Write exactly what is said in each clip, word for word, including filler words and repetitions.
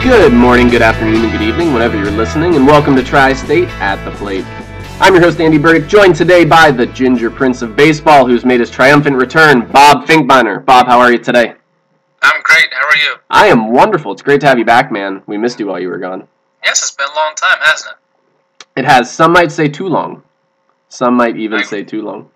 Good morning, good afternoon, and good evening, whenever you're listening, and welcome to Tri-State at the Plate. I'm your host, Andy Burdick, joined today by the Ginger Prince of Baseball, who's made his triumphant return, Bob Finkbeiner. Bob, how are you today? I'm great. How are you? I am wonderful. It's great to have you back, man. We missed you while you were gone. Yes, it's been a long time, hasn't it? It has. Some might say too long. Some might even say too long.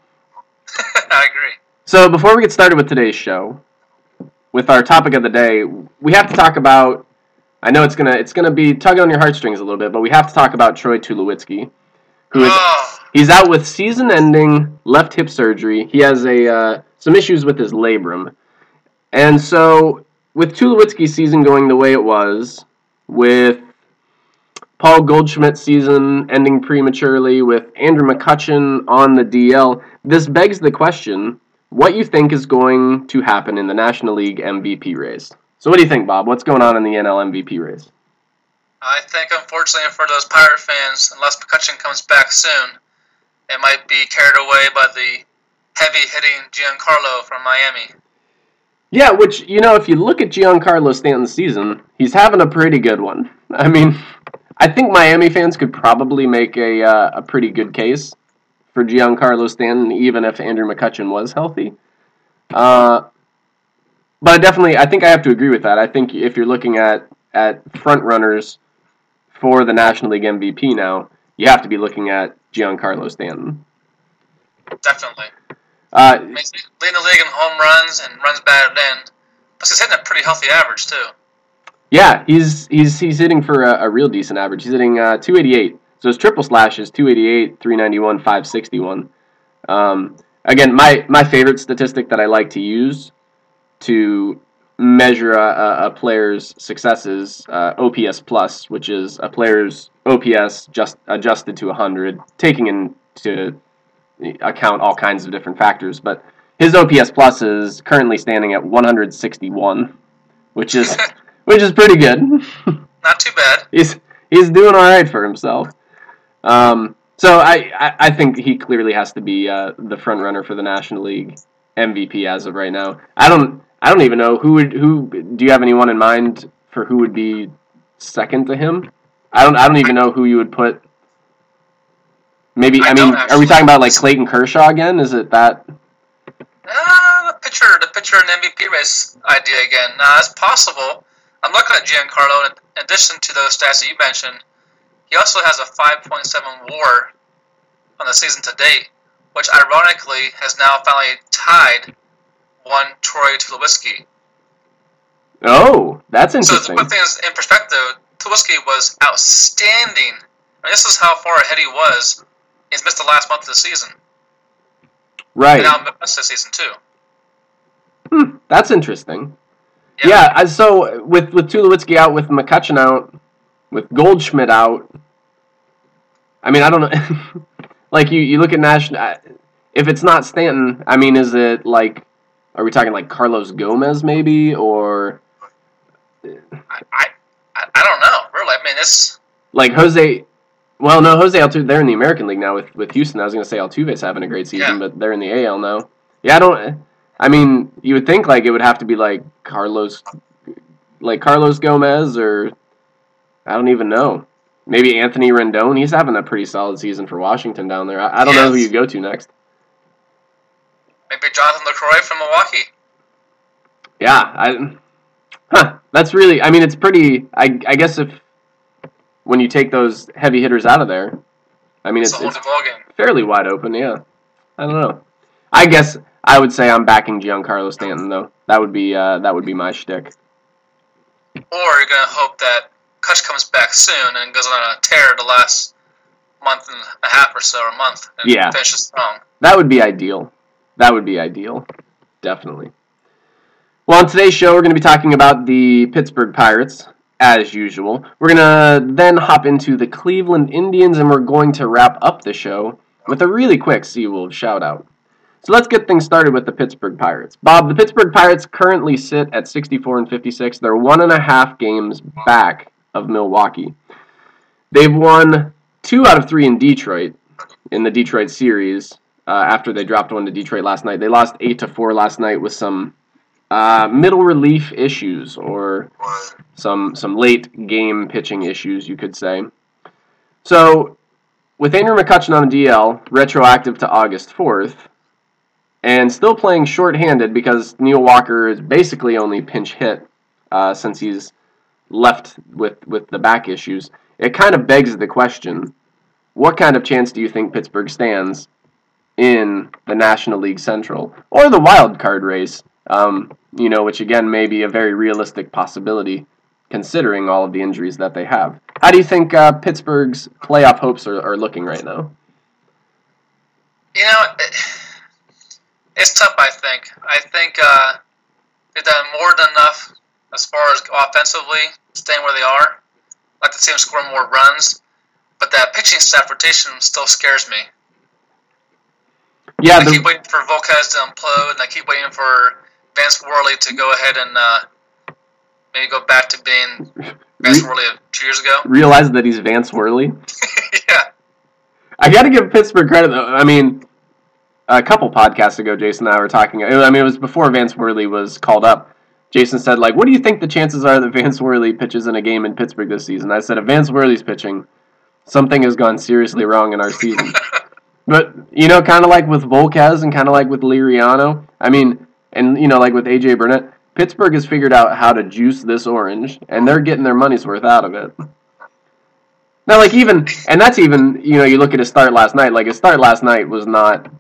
I agree. So before we get started with today's show, with our topic of the day, we have to talk about, I know it's gonna it's gonna be tugging on your heartstrings a little bit, but we have to talk about Troy Tulowitzki, who is oh. he's out with season-ending left hip surgery. He has a uh, some issues with his labrum, and so with Tulowitzki's season going the way it was, with Paul Goldschmidt's season ending prematurely, with Andrew McCutchen on the D L, this begs the question: what you think is going to happen in the National League M V P race? So what do you think, Bob? What's going on in the N L M V P race? I think, unfortunately for those Pirate fans, unless McCutchen comes back soon, it might be carried away by the heavy-hitting Giancarlo from Miami. Yeah, which, you know, if you look at Giancarlo Stanton's season, he's having a pretty good one. I mean, I think Miami fans could probably make a uh, a pretty good case for Giancarlo Stanton, even if Andrew McCutchen was healthy. Uh, but definitely, I think I have to agree with that. I think if you're looking at, at front runners for the National League M V P now, you have to be looking at Giancarlo Stanton. Definitely. Uh, leading the league in home runs and runs batted in. Plus, he's hitting a pretty healthy average, too. Yeah, he's he's he's hitting for a, a real decent average. He's hitting uh, two eighty-eight. So his triple slash is two eighty-eight, three ninety-one, five sixty-one. Um, again, my, my favorite statistic that I like to use to measure a, a player's successes, uh, O P S plus, which is a player's O P S just adjusted to one hundred, taking into account all kinds of different factors. But his O P S plus is currently standing at one sixty-one, which is which is pretty good. Not too bad. He's he's doing all right for himself. Um, so I, I, I think he clearly has to be uh, the front runner for the National League M V P as of right now. I don't I don't even know who would who do you have anyone in mind for who would be second to him? I don't I don't even know who you would put. Maybe I, I mean are we talking about like Clayton Kershaw again? Is it that? Uh, the pitcher the pitcher and M V P race idea again. Nah, it's possible. I'm looking at Giancarlo, and in addition to those stats that you mentioned, he also has a five point seven WAR on the season to date, which ironically has now finally tied one Troy Tulowitzki. Oh, that's interesting. So to put things in perspective, Tulowitzki was outstanding. I mean, this is how far ahead he was. He's missed the last month of the season. Right. And now missed this season too. Hmm, that's interesting. Yeah. yeah, so with, with Tulowitzki out, with McCutchen out, with Goldschmidt out, I mean, I don't know. like, you, you look at National... If it's not Stanton, I mean, is it like... Are we talking like Carlos Gomez, maybe, or... I, I, I don't know, really. I mean, it's... Like, Jose... Well, no, Jose Altuve, they're in the American League now with, with Houston. I was going to say Altuve's having a great season, yeah. but they're in the A L now. Yeah, I don't... I mean, you would think like it would have to be like Carlos, like Carlos Gomez, or I don't even know. Maybe Anthony Rendon. He's having a pretty solid season for Washington down there. I, I don't yes. know who you go to next. Maybe Jonathan LaCroix from Milwaukee. Yeah, I. Huh. That's really. I mean, it's pretty. I I guess if when you take those heavy hitters out of there, I mean, it's, it's, it's fairly wide open. Yeah, I don't know. I guess. I would say I'm backing Giancarlo Stanton, though. That would be uh, that would be my shtick. Or you're gonna hope that Kutch comes back soon and goes on a tear the last month and a half or so, or a month, and yeah. finishes strong. That would be ideal. That would be ideal, definitely. Well, on today's show, we're going to be talking about the Pittsburgh Pirates, as usual. We're going to then hop into the Cleveland Indians, and we're going to wrap up the show with a really quick Seawolves shout-out. So let's get things started with the Pittsburgh Pirates. Bob, the Pittsburgh Pirates currently sit at sixty-four and fifty-six. They're one and a half games back of Milwaukee. They've won two out of three in Detroit in the Detroit series uh, after they dropped one to Detroit last night. They lost eight to four last night with some uh, middle relief issues or some some late game pitching issues, you could say. So, with Andrew McCutchen on the D L, retroactive to August fourth, and still playing shorthanded because Neil Walker is basically only pinch hit uh, since he's left with, with the back issues, it kind of begs the question, what kind of chance do you think Pittsburgh stands in the National League Central or the wild card race, um, you know, which again may be a very realistic possibility considering all of the injuries that they have. How do you think uh, Pittsburgh's playoff hopes are, are looking right now? You know, it, it's tough, I think. I think uh, they've done more than enough as far as offensively, staying where they are. I'd like to see them score more runs, but that pitching staff rotation still scares me. Yeah, I the, keep waiting for Volquez to implode, and I keep waiting for Vance Worley to go ahead and uh, maybe go back to being Vance Worley of two years ago. Realize that he's Vance Worley? Yeah. I got to give Pittsburgh credit, though. I mean, a couple podcasts ago, Jason and I were talking. I mean, it was before Vance Worley was called up. Jason said, like, what do you think the chances are that Vance Worley pitches in a game in Pittsburgh this season? I said, if Vance Worley's pitching, something has gone seriously wrong in our season. But, you know, kind of like with Volquez and kind of like with Liriano, I mean, and, you know, like with A J Burnett, Pittsburgh has figured out how to juice this orange, and they're getting their money's worth out of it. Now, like, even, and that's even, you know, you look at his start last night, like, his start last night was not,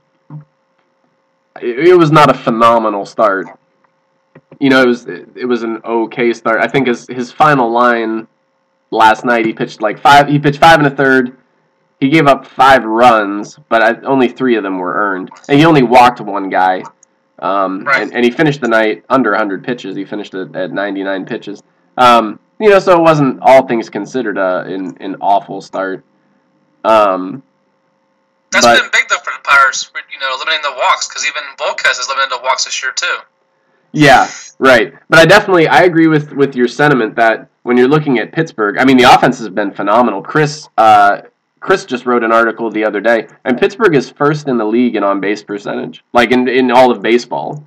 it was not a phenomenal start. You know, it was it was an okay start. I think his his final line last night, he pitched like five. He pitched five and a third. He gave up five runs, but I, only three of them were earned, and he only walked one guy. Um, right. and, and he finished the night under one hundred pitches. He finished at, at ninety-nine pitches. Um, you know, so it wasn't, all things considered, uh, an an awful start. Um, That's but, been big though for the Pirates. You know, limiting the walks, because even Volquez is limiting the walks this year too. Yeah, right. But I definitely, I agree with, with your sentiment that when you're looking at Pittsburgh, I mean, the offense has been phenomenal. Chris uh, Chris just wrote an article the other day, and Pittsburgh is first in the league in on-base percentage, like in, in all of baseball.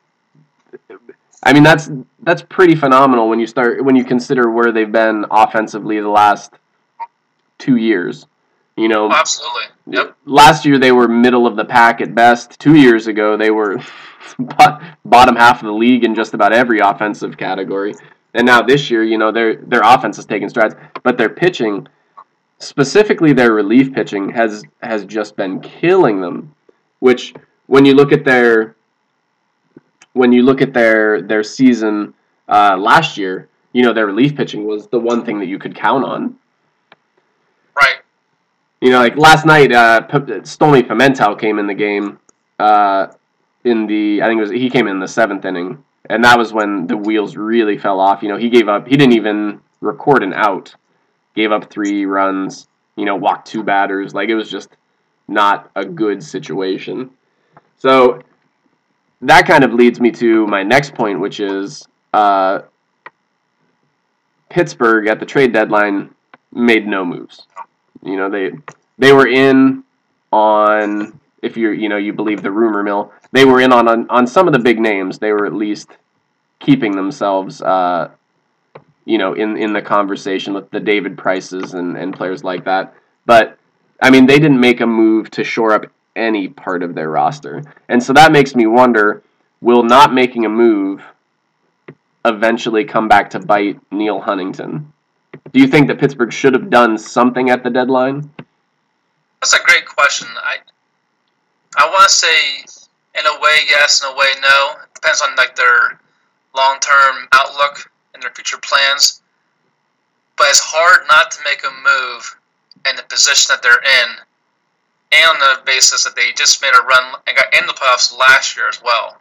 I mean, that's that's pretty phenomenal when you start when you consider where they've been offensively the last two years. You know, oh, absolutely. Yep. Last year they were middle of the pack at best. Two years ago they were bottom half of the league in just about every offensive category. And now this year, you know, their their offense is taking strides, but their pitching, specifically their relief pitching, has has just been killing them. Which, when you look at their when you look at their their season uh, last year, you know, their relief pitching was the one thing that you could count on. Right. You know, like last night, uh, P- Stolmy Pimentel came in the game. Uh, in the, I think it was he came in the seventh inning, and that was when the wheels really fell off. You know, he gave up. He didn't even record an out. Gave up three runs. You know, walked two batters. Like, it was just not a good situation. So that kind of leads me to my next point, which is uh, Pittsburgh at the trade deadline made no moves. You know, they they were in on, if you you know you believe the rumor mill, they were in on on, on some of the big names. They were at least keeping themselves, uh, you know, in, in the conversation with the David Prices and, and players like that. But I mean, they didn't make a move to shore up any part of their roster, and so that makes me wonder: will not making a move eventually come back to bite Neil Huntington? Do you think that Pittsburgh should have done something at the deadline? That's a great question. I I want to say, in a way, yes, in a way, no. It depends on like their long-term outlook and their future plans. But it's hard not to make a move in the position that they're in, and on the basis that they just made a run and got in the playoffs last year as well.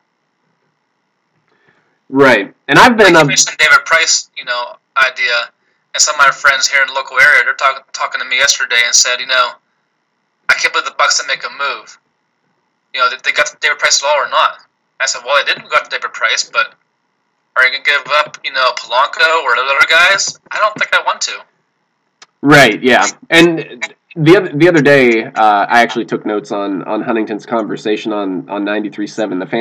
Right, and I've been like a you mentioned David Price, you know, idea. And some of my friends here in the local area, they're talk, talking to me yesterday and said, you know, I can't believe the Bucks didn't make a move. You know, they got David Price at all or not. I said, well, they didn't go after David Price, but are you going to give up, you know, Polanco or the other guys? I don't think I want to. Right, yeah. And the other the other day, uh, I actually took notes on, on Huntington's conversation on, on ninety-three point seven The Fan,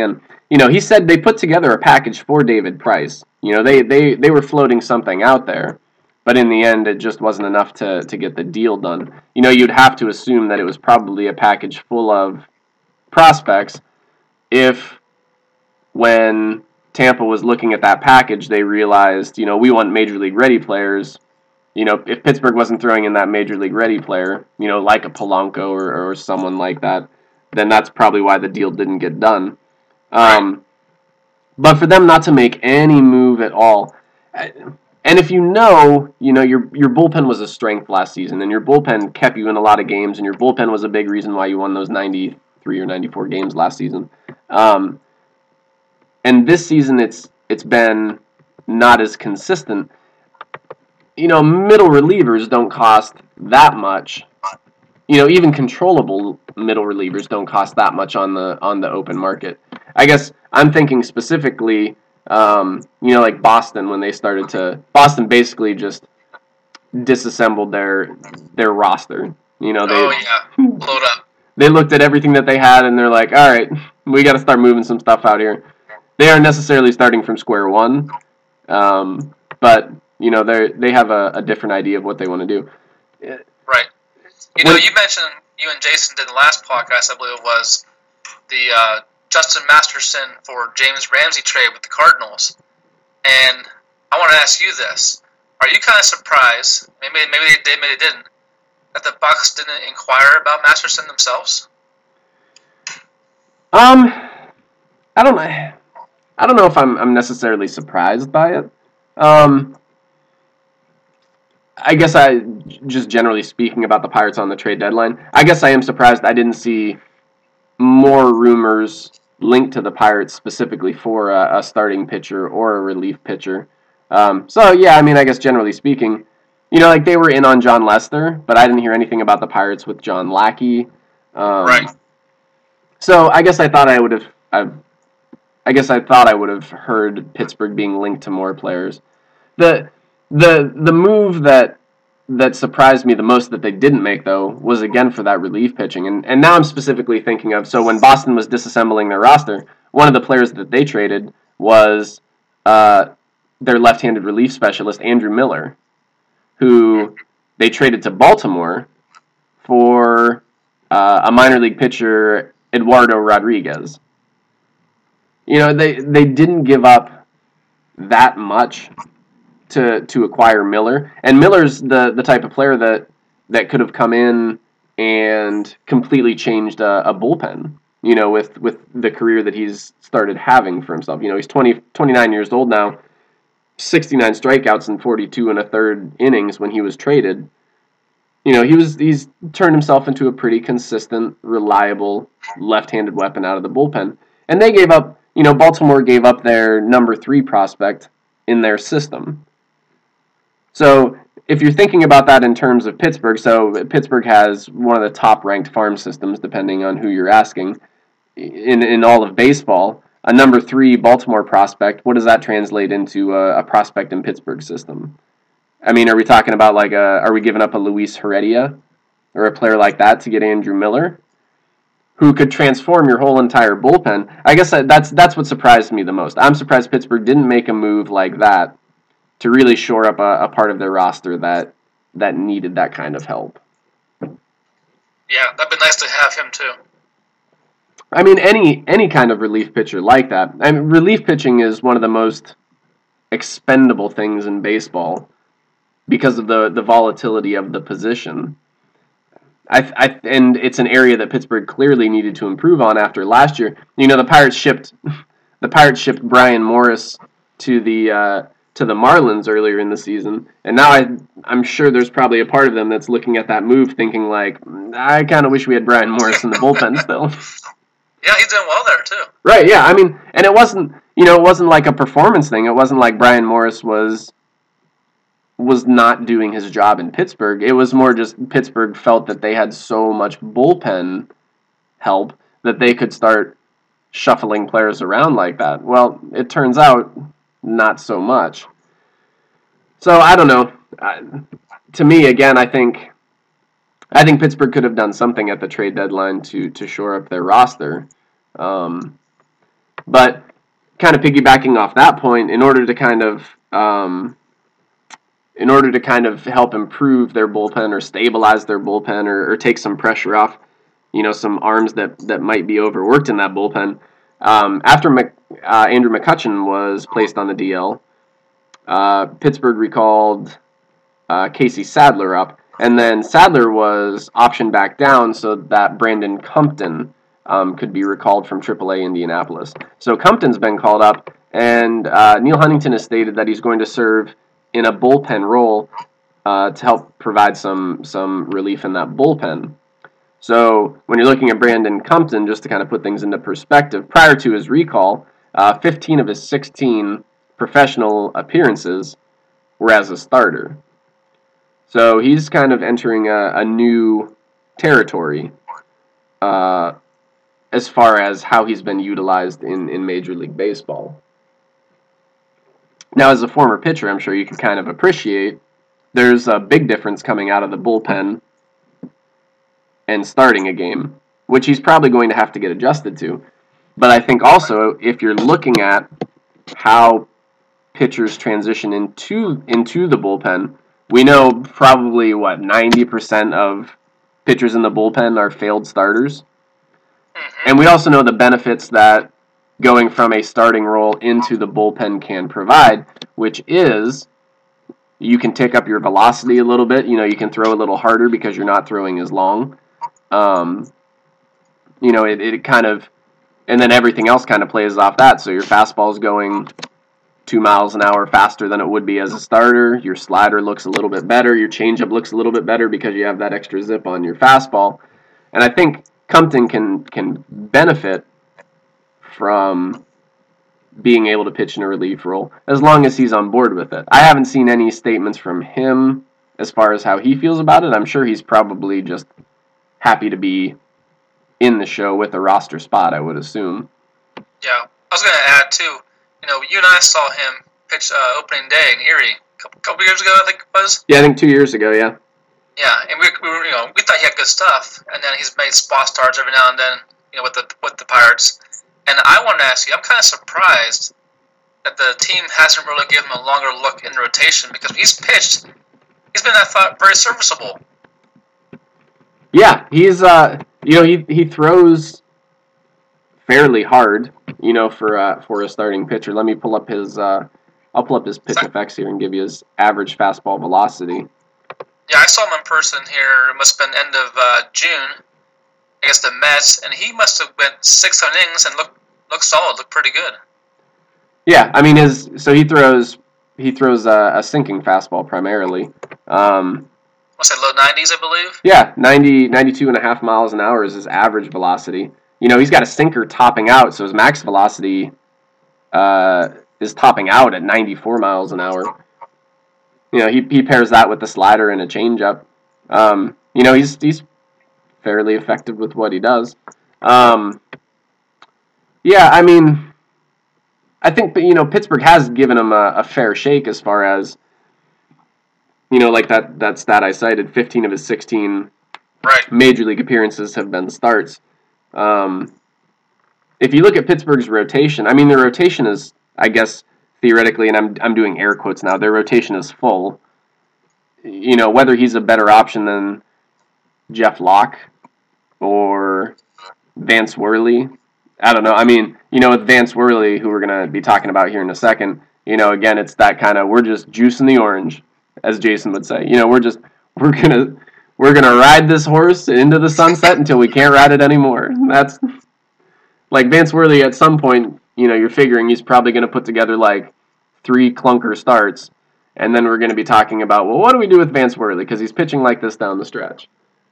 you know, he said they put together a package for David Price. You know, they, they, they were floating something out there, but in the end, it just wasn't enough to, to get the deal done. You know, you'd have to assume that it was probably a package full of prospects if when Tampa was looking at that package, they realized, you know, we want Major League ready players. You know, if Pittsburgh wasn't throwing in that Major League ready player, you know, like a Polanco or, or someone like that, then that's probably why the deal didn't get done. Um, but for them not to make any move at all, and if you know, you know, your your bullpen was a strength last season, and your bullpen kept you in a lot of games, and your bullpen was a big reason why you won those ninety-three or ninety-four games last season. Um, and this season, it's it's been not as consistent. You know, middle relievers don't cost that much. You know, even controllable middle relievers don't cost that much on the on the open market. I guess I'm thinking specifically, um, you know, like Boston when they started to Boston basically just disassembled their their roster. You know, they oh yeah, load up. They looked at everything that they had and they're like, all right, we got to start moving some stuff out here. They aren't necessarily starting from square one, um, but you know, they they have a, a different idea of what they want to do. Right. You know, when, you mentioned, you and Jason did the last podcast, I believe it was, the uh, Justin Masterson for James Ramsey trade with the Cardinals. And I want to ask you this. Are you kind of surprised, maybe maybe they did, maybe they didn't, that the Bucs didn't inquire about Masterson themselves? Um, I don't know. I don't know if I'm I'm necessarily surprised by it. Um, I guess I, just generally speaking about the Pirates on the trade deadline, I guess I am surprised I didn't see more rumors linked to the Pirates specifically for a, a starting pitcher or a relief pitcher. Um, so, yeah, I mean, I guess generally speaking, you know, like they were in on John Lester, but I didn't hear anything about the Pirates with John Lackey. Um, right. So I guess I thought I would have, I, I guess I thought I would have heard Pittsburgh being linked to more players. The The the move that that surprised me the most that they didn't make, though, was again for that relief pitching. And and now I'm specifically thinking of, so when Boston was disassembling their roster, one of the players that they traded was uh, their left-handed relief specialist, Andrew Miller, who they traded to Baltimore for uh, a minor league pitcher, Eduardo Rodriguez. You know, they, they didn't give up that much to to acquire Miller, and Miller's the, the type of player that, that could have come in and completely changed a, a bullpen, you know, with, with the career that he's started having for himself. You know, he's twenty, twenty-nine years old now, sixty-nine strikeouts in forty-two and a third innings when he was traded. You know, he was he's turned himself into a pretty consistent, reliable left-handed weapon out of the bullpen. And they gave up, you know, Baltimore gave up their number three prospect in their system. So if you're thinking about that in terms of Pittsburgh, so Pittsburgh has one of the top-ranked farm systems, depending on who you're asking, in in all of baseball. A number three Baltimore prospect, what does that translate into a, a prospect in Pittsburgh's system? I mean, are we talking about like a, are we giving up a Luis Heredia or a player like that to get Andrew Miller, who could transform your whole entire bullpen? I guess that's that's what surprised me the most. I'm surprised Pittsburgh didn't make a move like that to really shore up a, a part of their roster that that needed that kind of help. Yeah, that'd be nice to have him too. I mean, any any kind of relief pitcher like that. I mean, relief pitching is one of the most expendable things in baseball because of the, the volatility of the position. I, I and it's an area that Pittsburgh clearly needed to improve on after last year. You know, the Pirates shipped the Pirates shipped Brian Morris to the uh, to the Marlins earlier in the season, and now I I'm sure there's probably a part of them that's looking at that move, thinking like, I kind of wish we had Brian Morris in the bullpen still. Yeah, he's doing well there too. Right. Yeah. I mean, and it wasn't you know it wasn't like a performance thing. It wasn't like Brian Morris was. was not doing his job in Pittsburgh. It was more just Pittsburgh felt that they had so much bullpen help that they could start shuffling players around like that. Well, it turns out not so much. So I don't know. I, to me, again, I think I think Pittsburgh could have done something at the trade deadline to to shore up their roster. Um, But kind of piggybacking off that point, in order to kind of um, in order to kind of help improve their bullpen or stabilize their bullpen or, or take some pressure off, you know, some arms that, that might be overworked in that bullpen. Um, after Mc, uh, Andrew McCutchen was placed on the D L, uh, Pittsburgh recalled uh, Casey Sadler up, and then Sadler was optioned back down so that Brandon Compton um, could be recalled from triple A Indianapolis. So Compton's been called up, and uh, Neil Huntington has stated that he's going to serve in a bullpen role uh, to help provide some some relief in that bullpen. So when you're looking at Brandon Compton, just to kind of put things into perspective, prior to his recall, uh, fifteen of his sixteen professional appearances were as a starter. So he's kind of entering a, a new territory uh, as far as how he's been utilized in, in Major League Baseball. Now, as a former pitcher, I'm sure you can kind of appreciate there's a big difference coming out of the bullpen and starting a game, which he's probably going to have to get adjusted to. But I think also, if you're looking at how pitchers transition into into the bullpen, we know probably, what, ninety percent of pitchers in the bullpen are failed starters. And we also know the benefits that going from a starting role into the bullpen can provide, which is you can tick up your velocity a little bit. You know, you can throw a little harder because you're not throwing as long. Um, you know, it, it kind of, and then everything else kind of plays off that. So your fastball is going two miles an hour faster than it would be as a starter. Your slider looks a little bit better. Your changeup looks a little bit better because you have that extra zip on your fastball. And I think Compton can can benefit from being able to pitch in a relief role as long as he's on board with it. I haven't seen any statements from him as far as how he feels about it. I'm sure he's probably just happy to be in the show with a roster spot, I would assume. Yeah, I was going to add, too, you know, you and I saw him pitch uh, opening day in Erie a couple, couple years ago, I think it was. Yeah, I think two years ago, yeah. Yeah, and we, we were, you know, we thought he had good stuff, and then he's made spot starts every now and then, you know, with the with the Pirates. And I want to ask you, I'm kind of surprised that the team hasn't really given him a longer look in the rotation, because when he's pitched, he's been, I thought, very serviceable. Yeah, he's, uh, you know, he he throws fairly hard, you know, for uh, for a starting pitcher. Let me pull up his, uh, I'll pull up his pitch effects here and give you his average fastball velocity. Yeah, I saw him in person here. It must have been end of uh, June against the Mets, and he must have went six innings and looked looked solid, looked pretty good. Yeah, I mean his so he throws he throws a, a sinking fastball primarily. Um, What's that, low nineties, I believe? Yeah, ninety, ninety-two and a half miles an hour is his average velocity. You know, he's got a sinker topping out, so his max velocity uh, is topping out at ninety-four miles an hour. You know, he he pairs that with the slider and a changeup. Um, you know, he's he's fairly effective with what he does. Um, yeah, I mean, I think, you know, Pittsburgh has given him a, a fair shake as far as, you know, like that, that stat I cited, fifteen of his sixteen right. major league appearances have been starts. Um, if you look at Pittsburgh's rotation, I mean, their rotation is, I guess, theoretically, and I'm I'm doing air quotes now, their rotation is full. You know, whether he's a better option than Jeff Locke or Vance Worley, I don't know. I mean, you know, with Vance Worley, who we're going to be talking about here in a second, you know, again, it's that kind of, we're just juicing the orange, as Jason would say. You know, we're just, we're going to, we're going to ride this horse into the sunset until we can't ride it anymore. That's, like, Vance Worley at some point, you know, you're figuring he's probably going to put together, like, three clunker starts, and then we're going to be talking about, well, what do we do with Vance Worley? Because he's pitching like this down the stretch.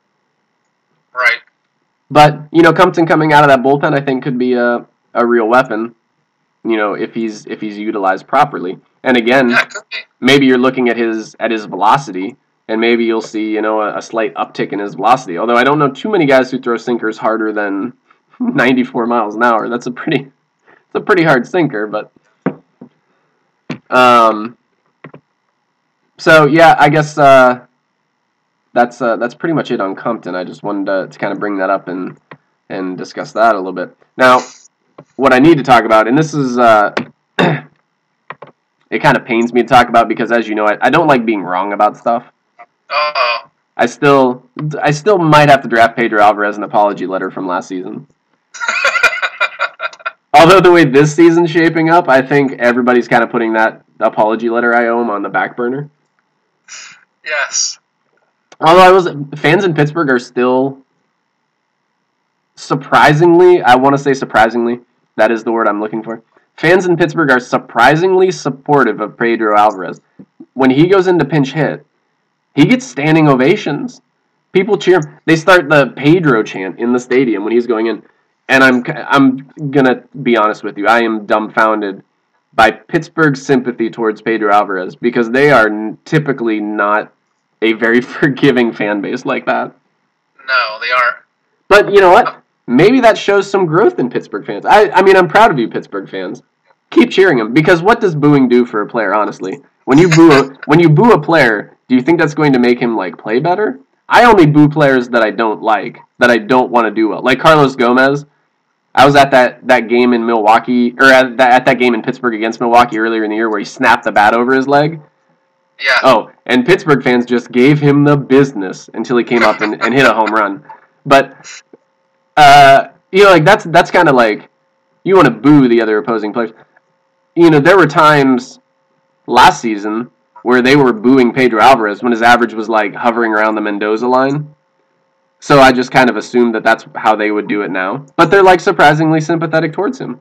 Right. But, you know, Compton coming out of that bullpen, I think, could be a, a real weapon, you know, if he's if he's utilized properly. And again, yeah, could be. Maybe you're looking at his at his velocity, and maybe you'll see, you know, a, a slight uptick in his velocity. Although I don't know too many guys who throw sinkers harder than ninety-four miles an hour. That's a pretty, it's a pretty hard sinker, but, um, so yeah, I guess uh, that's uh, that's pretty much it on Compton. I just wanted to, to kind of bring that up and and discuss that a little bit. Now, what I need to talk about, and this is, uh, it kind of pains me to talk about because, as you know, I, I don't like being wrong about stuff. Uh-oh. I still, I still might have to draft Pedro Alvarez an apology letter from last season. Although the way this season's shaping up, I think everybody's kind of putting that apology letter I owe him on the back burner. Yes. Although I was, fans in Pittsburgh are still surprisingly, I want to say surprisingly, that is the word I'm looking for. Fans in Pittsburgh are surprisingly supportive of Pedro Alvarez. When he goes into pinch hit, he gets standing ovations. People cheer him. They start the Pedro chant in the stadium when he's going in. And I'm I'm gonna be honest with you. I am dumbfounded by Pittsburgh's sympathy towards Pedro Alvarez because they are typically not a very forgiving fan base like that. No, they aren't. But you know what? Maybe that shows some growth in Pittsburgh fans. I I mean, I'm proud of you, Pittsburgh fans. Keep cheering him because what does booing do for a player? Honestly, when you boo a, when you boo a player, do you think that's going to make him like play better? I only boo players that I don't like, that I don't want to do well, like Carlos Gomez. I was at that, that game in Milwaukee, or at that, at that game in Pittsburgh against Milwaukee earlier in the year where he snapped the bat over his leg. Yeah. Oh, and Pittsburgh fans just gave him the business until he came up and, and hit a home run. But, uh, you know, like that's that's kind of like, you want to boo the other opposing players. You know, there were times last season where they were booing Pedro Alvarez when his average was like hovering around the Mendoza line. So I just kind of assumed that that's how they would do it now. But they're, like, surprisingly sympathetic towards him.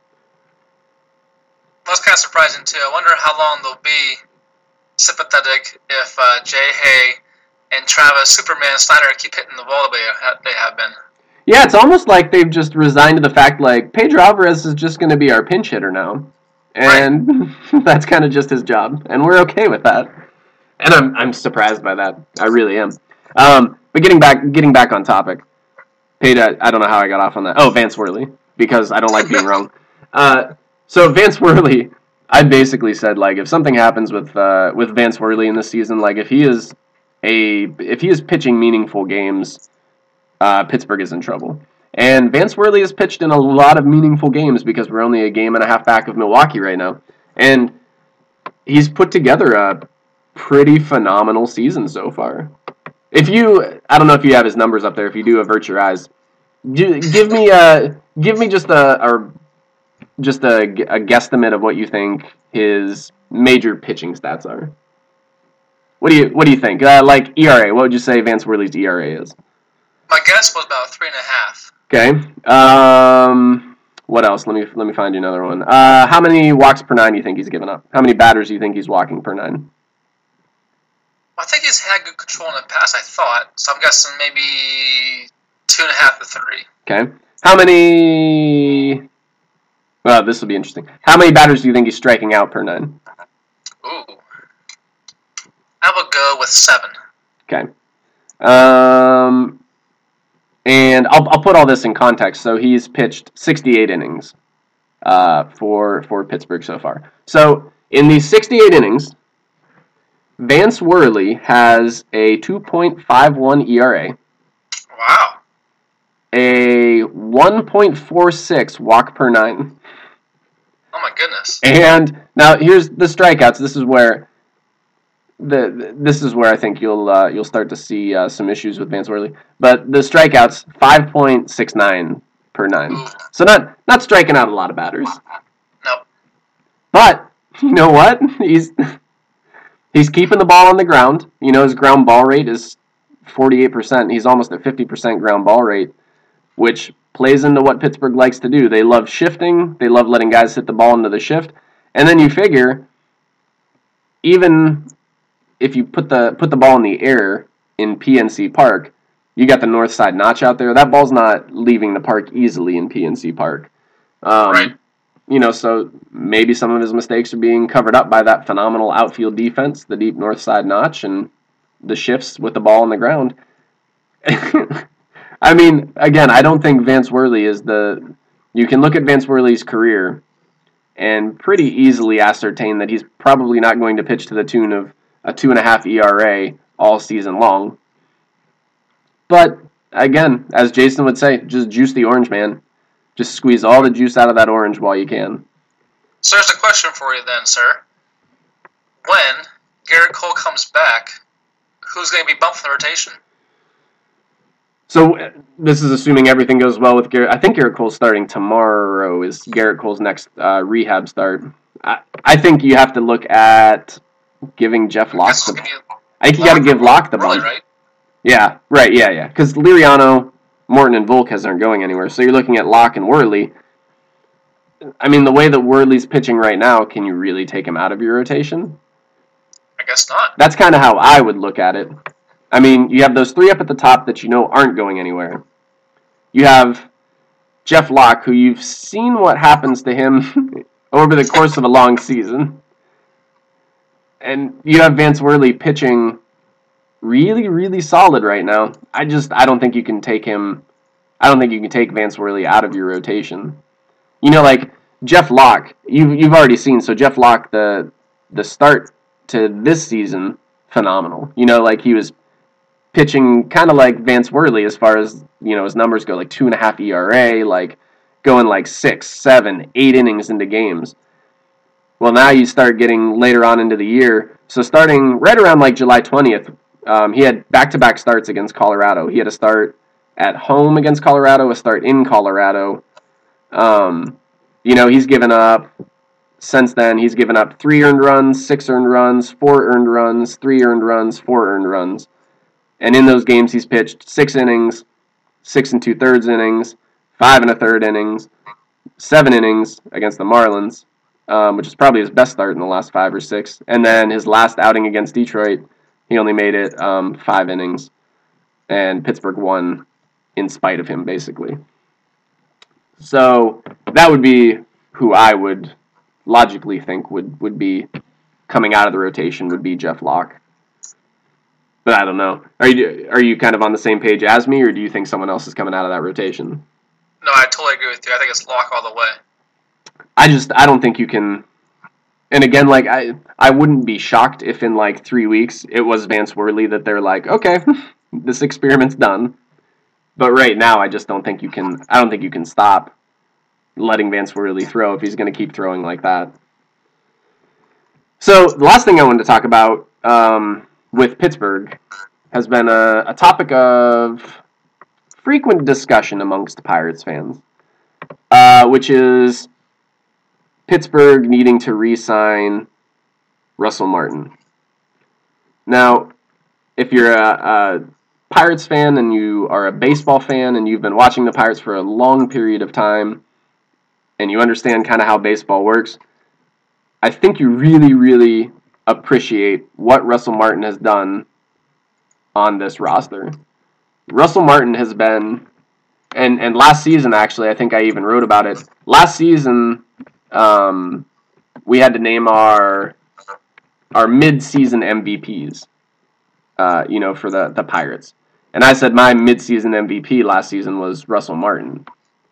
That's kind of surprising, too. I wonder how long they'll be sympathetic if uh, Jay Hay and Travis Superman Snyder keep hitting the ball the way they have been. Yeah, it's almost like they've just resigned to the fact, like, Pedro Alvarez is just going to be our pinch hitter now. And right. That's kind of just his job. And we're okay with that. And I'm I'm surprised by that. I really am. Um... But getting back getting back on topic, Pedro, I don't know how I got off on that. Oh, Vance Worley, because I don't like being wrong. Uh, so Vance Worley, I basically said, like, if something happens with uh, with Vance Worley in this season, like, if he is a if he is pitching meaningful games, uh, Pittsburgh is in trouble. And Vance Worley has pitched in a lot of meaningful games because we're only a game and a half back of Milwaukee right now. And he's put together a pretty phenomenal season so far. If you, I don't know if you have his numbers up there. If you do, avert your eyes. Give me a, give me just a, or just a, a guesstimate of what you think his major pitching stats are. What do you, what do you think? Uh, like E R A, what would you say Vance Worley's E R A is? My guess was about three and a half. Okay. Um, what else? Let me let me find you another one. Uh, how many walks per nine do you think he's given up? How many batters do you think he's walking per nine? I think he's had good control in the past, I thought. So I'm guessing maybe two and a half to three. Okay. How many... Well, this will be interesting. How many batters do you think he's striking out per nine? Ooh. I would go with seven. Okay. Um, and I'll I'll put all this in context. So he's pitched sixty-eight innings uh, for, for Pittsburgh so far. So in these sixty-eight innings... Vance Worley has a two point five one E R A. Wow. A one point four six walk per nine. Oh my goodness. And now here's the strikeouts. This is where the this is where I think you'll uh, you'll start to see uh, some issues with Vance Worley. But the strikeouts five point six nine per nine. Ooh. So not not striking out a lot of batters. Nope. But you know what? He's He's keeping the ball on the ground. You know, his ground ball rate is forty-eight percent. He's almost at fifty percent ground ball rate, which plays into what Pittsburgh likes to do. They love shifting. They love letting guys hit the ball into the shift. And then you figure, even if you put the put the ball in the air in P N C Park, you got the north side notch out there. That ball's not leaving the park easily in P N C Park. Um, right. You know, so maybe some of his mistakes are being covered up by that phenomenal outfield defense, the deep north side notch, and the shifts with the ball on the ground. I mean, again, I don't think Vance Worley is the... You can look at Vance Worley's career and pretty easily ascertain that he's probably not going to pitch to the tune of a two and a half E R A all season long. But, again, as Jason would say, just juice the orange, man. Just squeeze all the juice out of that orange while you can. So there's a question for you then, sir. When Garrett Cole comes back, who's going to be bumped from the rotation? So this is assuming everything goes well with Garrett. I think Garrett Cole's starting tomorrow is Garrett Cole's next uh, rehab start. I, I think you have to look at giving Jeff Locke the bump. I think you got to give Locke the bump. Right? Yeah, right, yeah, yeah. Because Liriano, Morton, and Volquez aren't going anywhere. So you're looking at Locke and Worley. I mean, the way that Worley's pitching right now, can you really take him out of your rotation? I guess not. That's kind of how I would look at it. I mean, you have those three up at the top that you know aren't going anywhere. You have Jeff Locke, who you've seen what happens to him over the course of a long season. And you have Vance Worley pitching really, really solid right now. I just, I don't think you can take him, I don't think you can take Vance Worley out of your rotation. You know, like, Jeff Locke, you've, you've already seen, so Jeff Locke, the, the start to this season, phenomenal. You know, like, he was pitching kind of like Vance Worley as far as, you know, his numbers go, like two and a half E R A, like going like six, seven, eight innings into games. Well, now you start getting later on into the year. So starting right around like July twentieth, um, he had back-to-back starts against Colorado. He had a start at home against Colorado, a start in Colorado. Um, you know, he's given up, since then, he's given up three earned runs, six earned runs, four earned runs, three earned runs, four earned runs. And in those games, he's pitched six innings, six and two-thirds innings, five and a third innings, seven innings against the Marlins, um, which is probably his best start in the last five or six. And then his last outing against Detroit, he only made it um, five innings, and Pittsburgh won in spite of him, basically. So that would be who I would logically think would, would be coming out of the rotation would be Jeff Locke. But I don't know. Are you are you kind of on the same page as me, or do you think someone else is coming out of that rotation? No, I totally agree with you. I think it's Locke all the way. I just I don't think you can. And again, like I I wouldn't be shocked if in like three weeks it was Vance Worley that they're like, okay, this experiment's done. But right now, I just don't think you can. I don't think you can stop letting Vance Worley throw if he's going to keep throwing like that. So the last thing I wanted to talk about. Um, with Pittsburgh has been a, a topic of frequent discussion amongst Pirates fans, uh, which is Pittsburgh needing to re-sign Russell Martin. Now, if you're a, a Pirates fan and you are a baseball fan and you've been watching the Pirates for a long period of time and you understand kind of how baseball works, I think you really, really appreciate what Russell Martin has done on this roster. Russell Martin has been, and, and last season actually, I think I even wrote about it. Last season, um, we had to name our our mid-season M V Ps, uh, you know, for the, the Pirates. And I said my mid-season M V P last season was Russell Martin.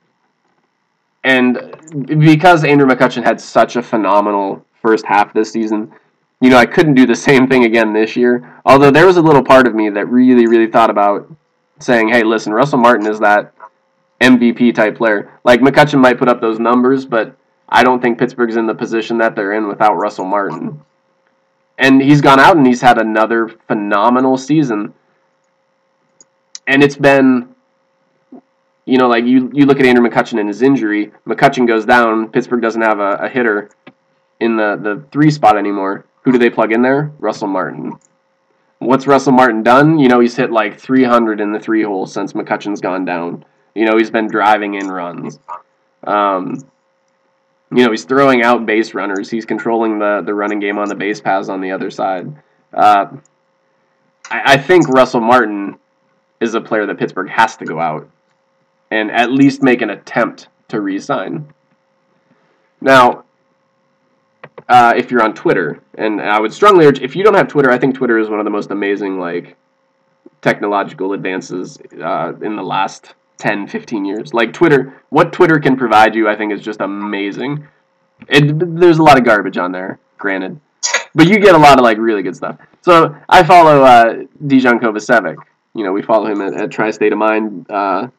And because Andrew McCutchen had such a phenomenal first half this season, you know, I couldn't do the same thing again this year. Although there was a little part of me that really, really thought about saying, hey, listen, Russell Martin is that M V P type player. Like, McCutchen might put up those numbers, but I don't think Pittsburgh's in the position that they're in without Russell Martin. And he's gone out and he's had another phenomenal season. And it's been, you know, like you, you look at Andrew McCutchen and his injury. McCutchen goes down. Pittsburgh doesn't have a, a hitter in the, the three spot anymore. Who do they plug in there? Russell Martin. What's Russell Martin done? You know, he's hit like three hundred in the three hole since McCutchen's gone down. You know, he's been driving in runs. Um, you know, he's throwing out base runners. He's controlling the, the running game on the base paths on the other side. Uh, I, I think Russell Martin is a player that Pittsburgh has to go out and at least make an attempt to re-sign. Now, Uh, if you're on Twitter, and I would strongly urge, if you don't have Twitter, I think Twitter is one of the most amazing, like, technological advances uh, in the last ten, fifteen years. Like, Twitter, what Twitter can provide you, I think, is just amazing. It, there's a lot of garbage on there, granted, but you get a lot of, like, really good stuff. So, I follow uh, Dijon Kovacevic. You know, we follow him at, at Tri-State of Mind, uh,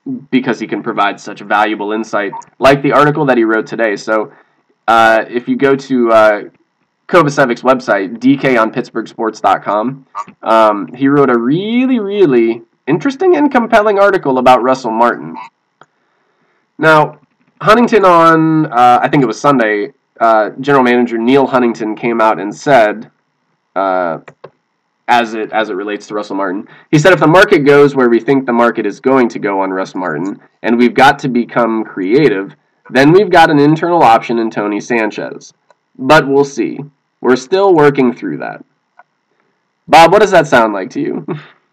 because he can provide such valuable insight, like the article that he wrote today. So uh, if you go to uh, Kovacevic's website, d k on pittsburgh sports dot com, um, he wrote a really, really interesting and compelling article about Russell Martin. Now, Huntington on, uh, I think it was Sunday, uh, General Manager Neil Huntington came out and said, uh, as it as it relates to Russell Martin, he said, if the market goes where we think the market is going to go on Russ Martin, and we've got to become creative, then we've got an internal option in Tony Sanchez. But we'll see. We're still working through that. Bob, what does that sound like to you?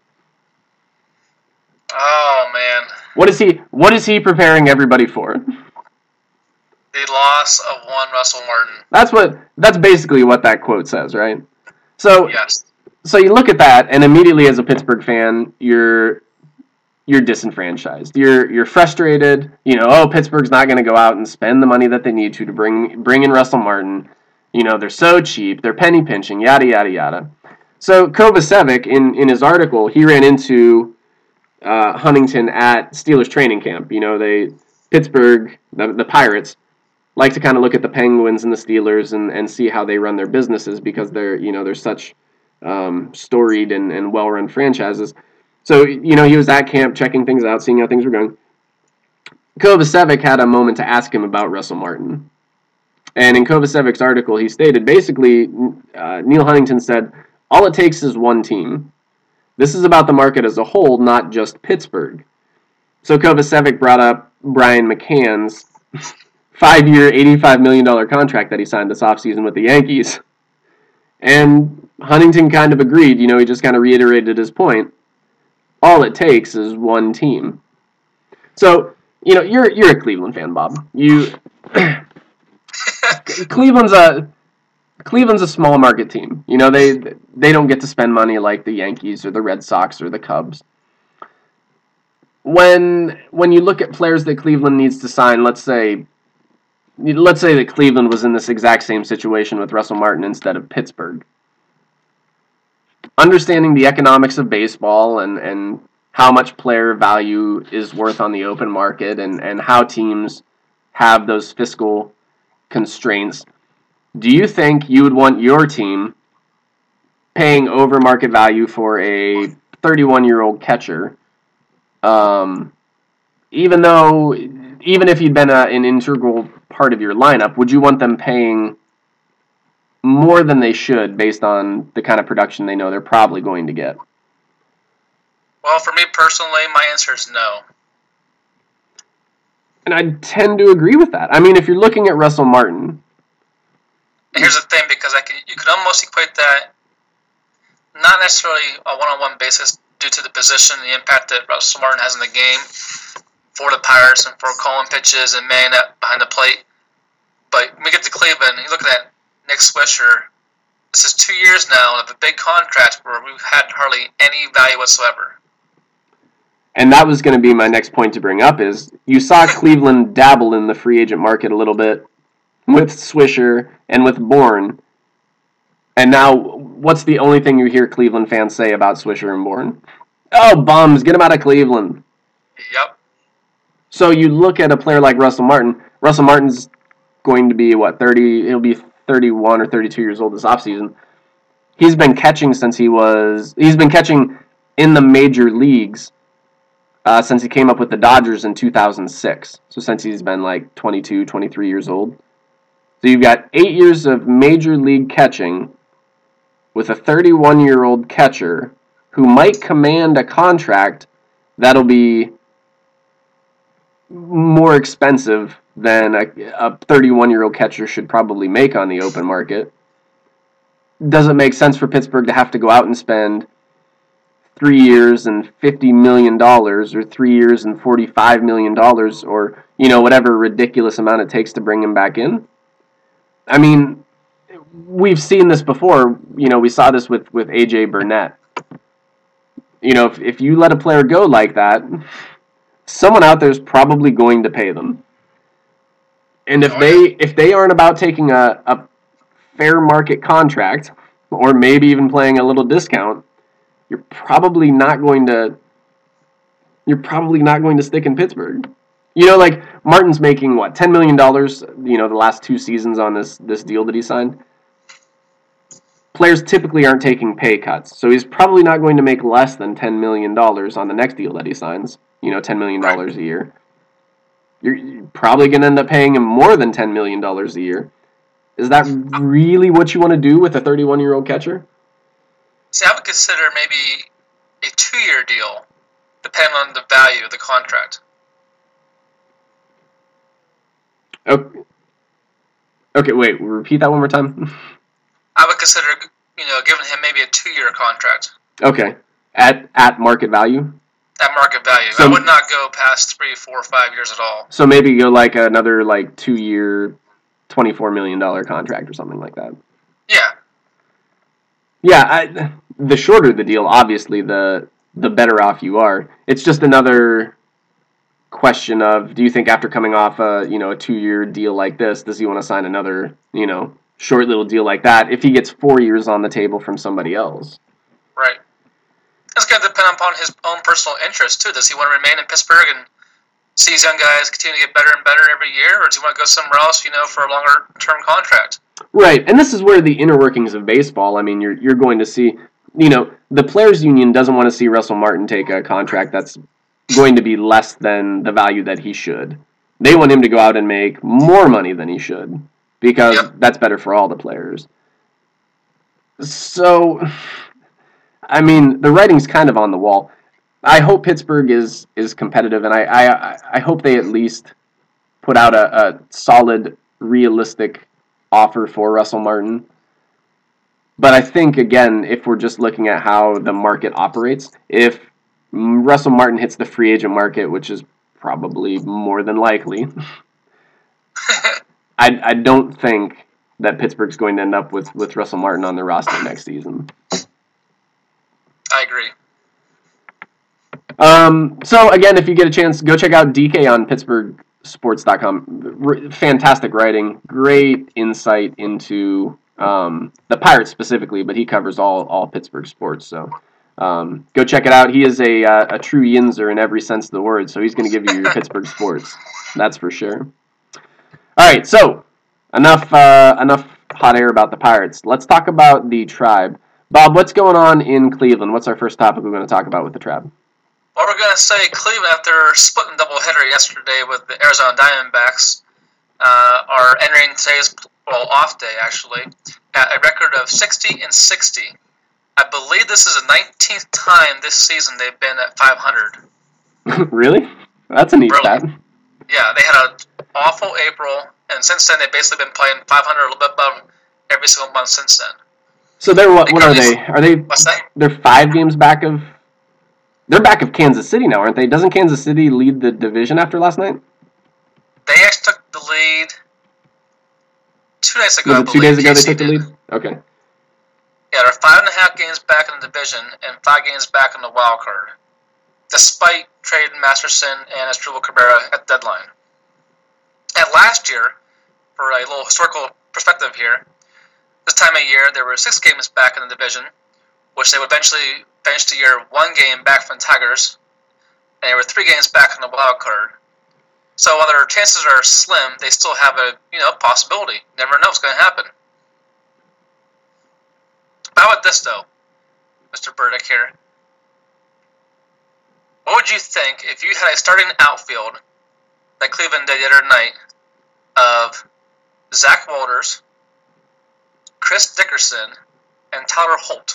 Oh, man. What is he what is he preparing everybody for? The loss of one Russell Martin. That's what that's basically what that quote says, right? So Yes. So you look at that, and immediately as a Pittsburgh fan, you're you're disenfranchised. You're you're frustrated. You know, oh, Pittsburgh's not going to go out and spend the money that they need to to bring bring in Russell Martin. You know, they're so cheap. They're penny pinching. Yada yada yada. So Kovacevic, in in his article, he ran into uh, Huntington at Steelers training camp. You know, they Pittsburgh, the, the Pirates, like to kind of look at the Penguins and the Steelers and, and see how they run their businesses because they're you know they're such um, storied and, and well-run franchises. So, you know, he was at camp checking things out, seeing how things were going. Kovacevic had a moment to ask him about Russell Martin. And in Kovacevic's article, he stated, basically, uh, Neil Huntington said, all it takes is one team. This is about the market as a whole, not just Pittsburgh. So Kovacevic brought up Brian McCann's five-year, eighty-five million dollars contract that he signed this offseason with the Yankees. And Huntington kind of agreed, you know, he just kind of reiterated his point. All it takes is one team. So, you know, you're you're a Cleveland fan, Bob. You Cleveland's a Cleveland's a small market team. You know, they they don't get to spend money like the Yankees or the Red Sox or the Cubs. When when you look at players that Cleveland needs to sign, let's say let's say that Cleveland was in this exact same situation with Russell Martin instead of Pittsburgh. Understanding the economics of baseball and, and how much player value is worth on the open market and, and how teams have those fiscal constraints, do you think you would want your team paying over market value for a thirty-one-year-old catcher, um, even though, even if he'd been a, an integral part of your lineup, would you want them paying more than they should based on the kind of production they know they're probably going to get? Well, for me personally, my answer is no. And I tend to agree with that. I mean, if you're looking at Russell Martin... Here's the thing, because I can, you could almost equate that not necessarily a one-on-one basis due to the position and the impact that Russell Martin has in the game for the Pirates and for calling pitches and manning up behind the plate. But when we get to Cleveland, you look at that Nick Swisher, this is two years now of a big contract where we've had hardly any value whatsoever. And that was going to be my next point to bring up is you saw Cleveland dabble in the free agent market a little bit with Swisher and with Bourne. And now, what's the only thing you hear Cleveland fans say about Swisher and Bourne? Oh, bums, get him out of Cleveland. Yep. So you look at a player like Russell Martin. Russell Martin's going to be, what, thirty, he'll be thirty-one or thirty-two years old this offseason. He's been catching since he was, he's been catching in the major leagues uh, since he came up with the Dodgers in two thousand six. So since he's been like twenty-two, twenty-three years old. So you've got eight years of major league catching with a thirty-one-year-old catcher who might command a contract that'll be more expensive than a, a thirty-one-year-old catcher should probably make on the open market. Doesn't make sense for Pittsburgh to have to go out and spend three years and fifty million dollars or three years and forty-five million dollars or, you know, whatever ridiculous amount it takes to bring him back in. I mean, we've seen this before. You know, we saw this with, with A J Burnett. You know, if, if you let a player go like that, someone out there is probably going to pay them. And if they if they aren't about taking a, a fair market contract, or maybe even playing a little discount, you're probably not going to you're probably not going to stick in Pittsburgh. You know, like, Martin's making, what, ten million dollars, you know, the last two seasons on this, this deal that he signed? Players typically aren't taking pay cuts, so he's probably not going to make less than ten million dollars on the next deal that he signs. You know, ten million dollars a year. You're, you're probably going to end up paying him more than ten million dollars a year. Is that really what you want to do with a thirty-one-year-old catcher? See, I would consider maybe a two-year deal, depending on the value of the contract. Okay, okay wait, repeat that one more time. I would consider, you know, giving him maybe a two-year contract. Okay, at at market value? At market value. So, I would not go past three, four, five years at all. So maybe go like another like two-year, twenty-four million dollars contract or something like that. Yeah. Yeah, I, the shorter the deal, obviously, the the better off you are. It's just another question of, do you think after coming off a, you know, a two-year deal like this, does he want to sign another, you know, short little deal like that if he gets four years on the table from somebody else? Right. It's going to depend upon his own personal interest, too. Does he want to remain in Pittsburgh and see these young guys continue to get better and better every year, or does he want to go somewhere else, you know, for a longer-term contract? Right, and this is where the inner workings of baseball, I mean, you're you're going to see, you know, the Players Union doesn't want to see Russell Martin take a contract that's going to be less than the value that he should. They want him to go out and make more money than he should, because yep. that's better for all the players. So, I mean, the writing's kind of on the wall. I hope Pittsburgh is, is competitive, and I, I I hope they at least put out a, a solid, realistic offer for Russell Martin. But I think, again, if we're just looking at how the market operates, if Russell Martin hits the free agent market, which is probably more than likely, I, I don't think that Pittsburgh's going to end up with, with Russell Martin on their roster next season. I agree. Um, so, again, if you get a chance, go check out D K on Pittsburgh Sports dot com. R- fantastic writing, great insight into um, the Pirates specifically, but he covers all, all Pittsburgh sports. So um, go check it out. He is a, uh, a true Yinzer in every sense of the word, so he's going to give you your Pittsburgh sports. That's for sure. All right, so enough uh, enough hot air about the Pirates. Let's talk about the Tribe. Bob, what's going on in Cleveland? What's our first topic we're going to talk about with the Tribe? Well, we're going to say Cleveland, after splitting doubleheader yesterday with the Arizona Diamondbacks, uh, are entering today's, well, off day, actually, at a record of sixty and sixty. I believe this is the nineteenth time this season they've been at five hundred. Really? That's a neat really? stat. Yeah, they had an awful April, and since then they've basically been playing five hundred, a little bit above every single month since then. So they're what? What are they? Are they? What's that? They're five games back of. They're back of Kansas City now, aren't they? Doesn't Kansas City lead the division after last night? They actually took the lead two nights ago. Was I it two believe. days ago K C they took the did. lead? Okay. Yeah, they're five and a half games back in the division and five games back in the wild card, despite trading Masterson and Asdrubal Cabrera at the deadline. And last year, for a little historical perspective here, this time of year there were six games back in the division, which they would eventually finish the year one game back from the Tigers, and they were three games back in the wild card. So while their chances are slim, they still have a you know possibility. Never know what's going to happen. How about this though, Mister Burdick here? What would you think if you had a starting outfield that Cleveland did the other night of Zach Walters, Chris Dickerson, and Tyler Holt?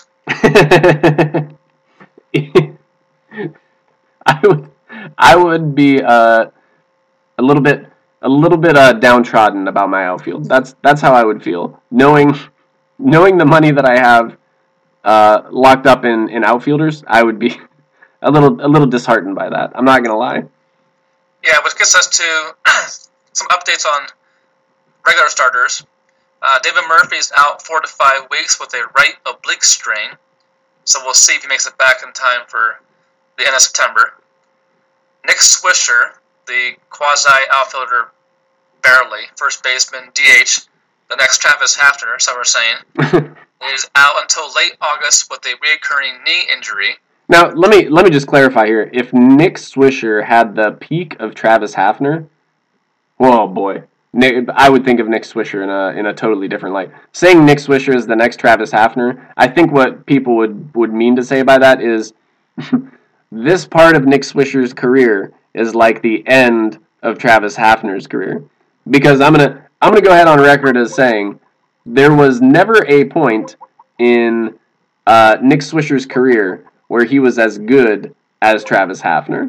I would, I would be uh, a little bit, a little bit uh, downtrodden about my outfield. That's that's how I would feel, knowing, knowing the money that I have uh, locked up in, in outfielders. I would be a little, a little disheartened by that. I'm not gonna lie. Yeah, which gets us to some updates on regular starters. Uh, David Murphy's out four to five weeks with a right oblique strain, so we'll see if he makes it back in time for the end of September. Nick Swisher, the quasi-outfielder, barely, first baseman, D H, the next Travis Hafner, some are saying, is out until late August with a recurring knee injury. Now, let me let me just clarify here. If Nick Swisher had the peak of Travis Hafner, oh boy, Nick, I would think of Nick Swisher in a in a totally different light. Saying Nick Swisher is the next Travis Hafner, I think what people would, would mean to say by that is this part of Nick Swisher's career is like the end of Travis Hafner's career. Because I'm gonna I'm gonna go ahead on record as saying there was never a point in uh, Nick Swisher's career where he was as good as Travis Hafner.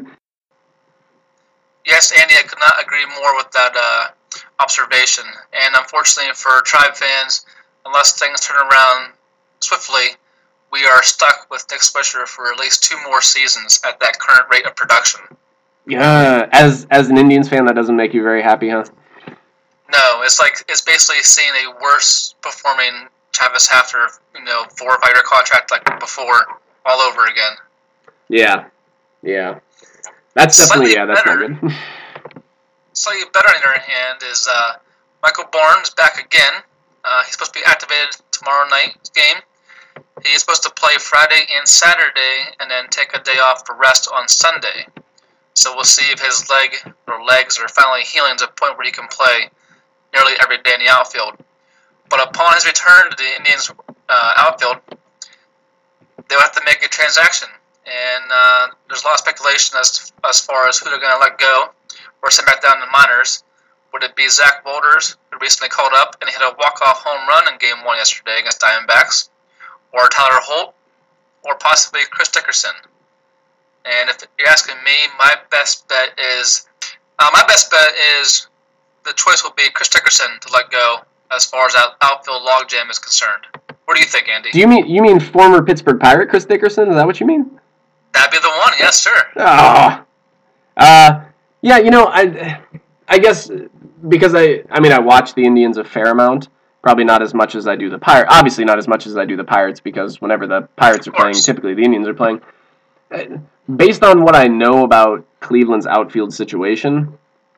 Yes, Andy, I could not agree more with that uh, observation. And unfortunately for Tribe fans, unless things turn around swiftly, we are stuck with Nick Swisher for at least two more seasons at that current rate of production. Yeah, as as an Indians fan, that doesn't make you very happy, huh? No, it's like it's basically seeing a worse performing Travis Hafner, you know, four or five year contract like before, all over again. Yeah, yeah. That's definitely, yeah, that's better, not good. Slightly better in their hand is uh, Michael Barnes back again. Uh, he's supposed to be activated tomorrow night's game. He is supposed to play Friday and Saturday and then take a day off to rest on Sunday. So we'll see if his leg or legs are finally healing to a point where he can play nearly every day in the outfield. But upon his return to the Indians' uh, outfield, they'll have to make a transaction. And uh, there's a lot of speculation as as far as who they're going to let go or send back down to the minors. Would it be Zach Walters, who recently called up and hit a walk-off home run in Game one yesterday against Diamondbacks, or Tyler Holt, or possibly Chris Dickerson? And if you're asking me, my best bet is uh, my best bet is the choice will be Chris Dickerson to let go as far as out, outfield logjam is concerned. What do you think, Andy? Do you mean you mean former Pittsburgh Pirate Chris Dickerson? Is that what you mean? That'd be the one, yes, sir. Oh. Uh, yeah, you know, I, I guess because I, I mean, I watch the Indians a fair amount. Probably not as much as I do the Pirates. Obviously, not as much as I do the Pirates because whenever the Pirates are playing, typically the Indians are playing. Based on what I know about Cleveland's outfield situation,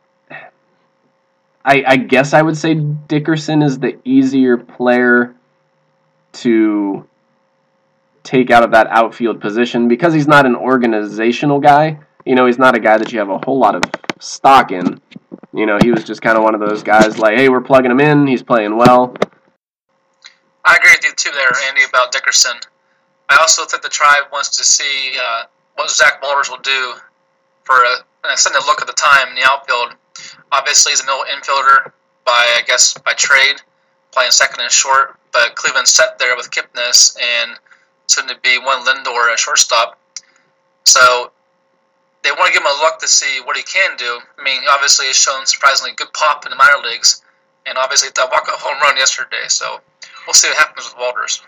I, I guess I would say Dickerson is the easier player to take out of that outfield position because he's not an organizational guy. You know, he's not a guy that you have a whole lot of stock in. You know, he was just kind of one of those guys like, hey, we're plugging him in, he's playing well. I agree with you too there, Andy, about Dickerson. I also think the Tribe wants to see uh, what Zach Walters will do for a, an extended look at the time in the outfield. Obviously, he's a middle infielder by, I guess, by trade, playing second and short, but Cleveland's set there with Kipnis and soon to be one Lindor at shortstop. So they want to give him a look to see what he can do. I mean, obviously he's shown surprisingly good pop in the minor leagues, and obviously that walk-off home run yesterday. So we'll see what happens with Walters.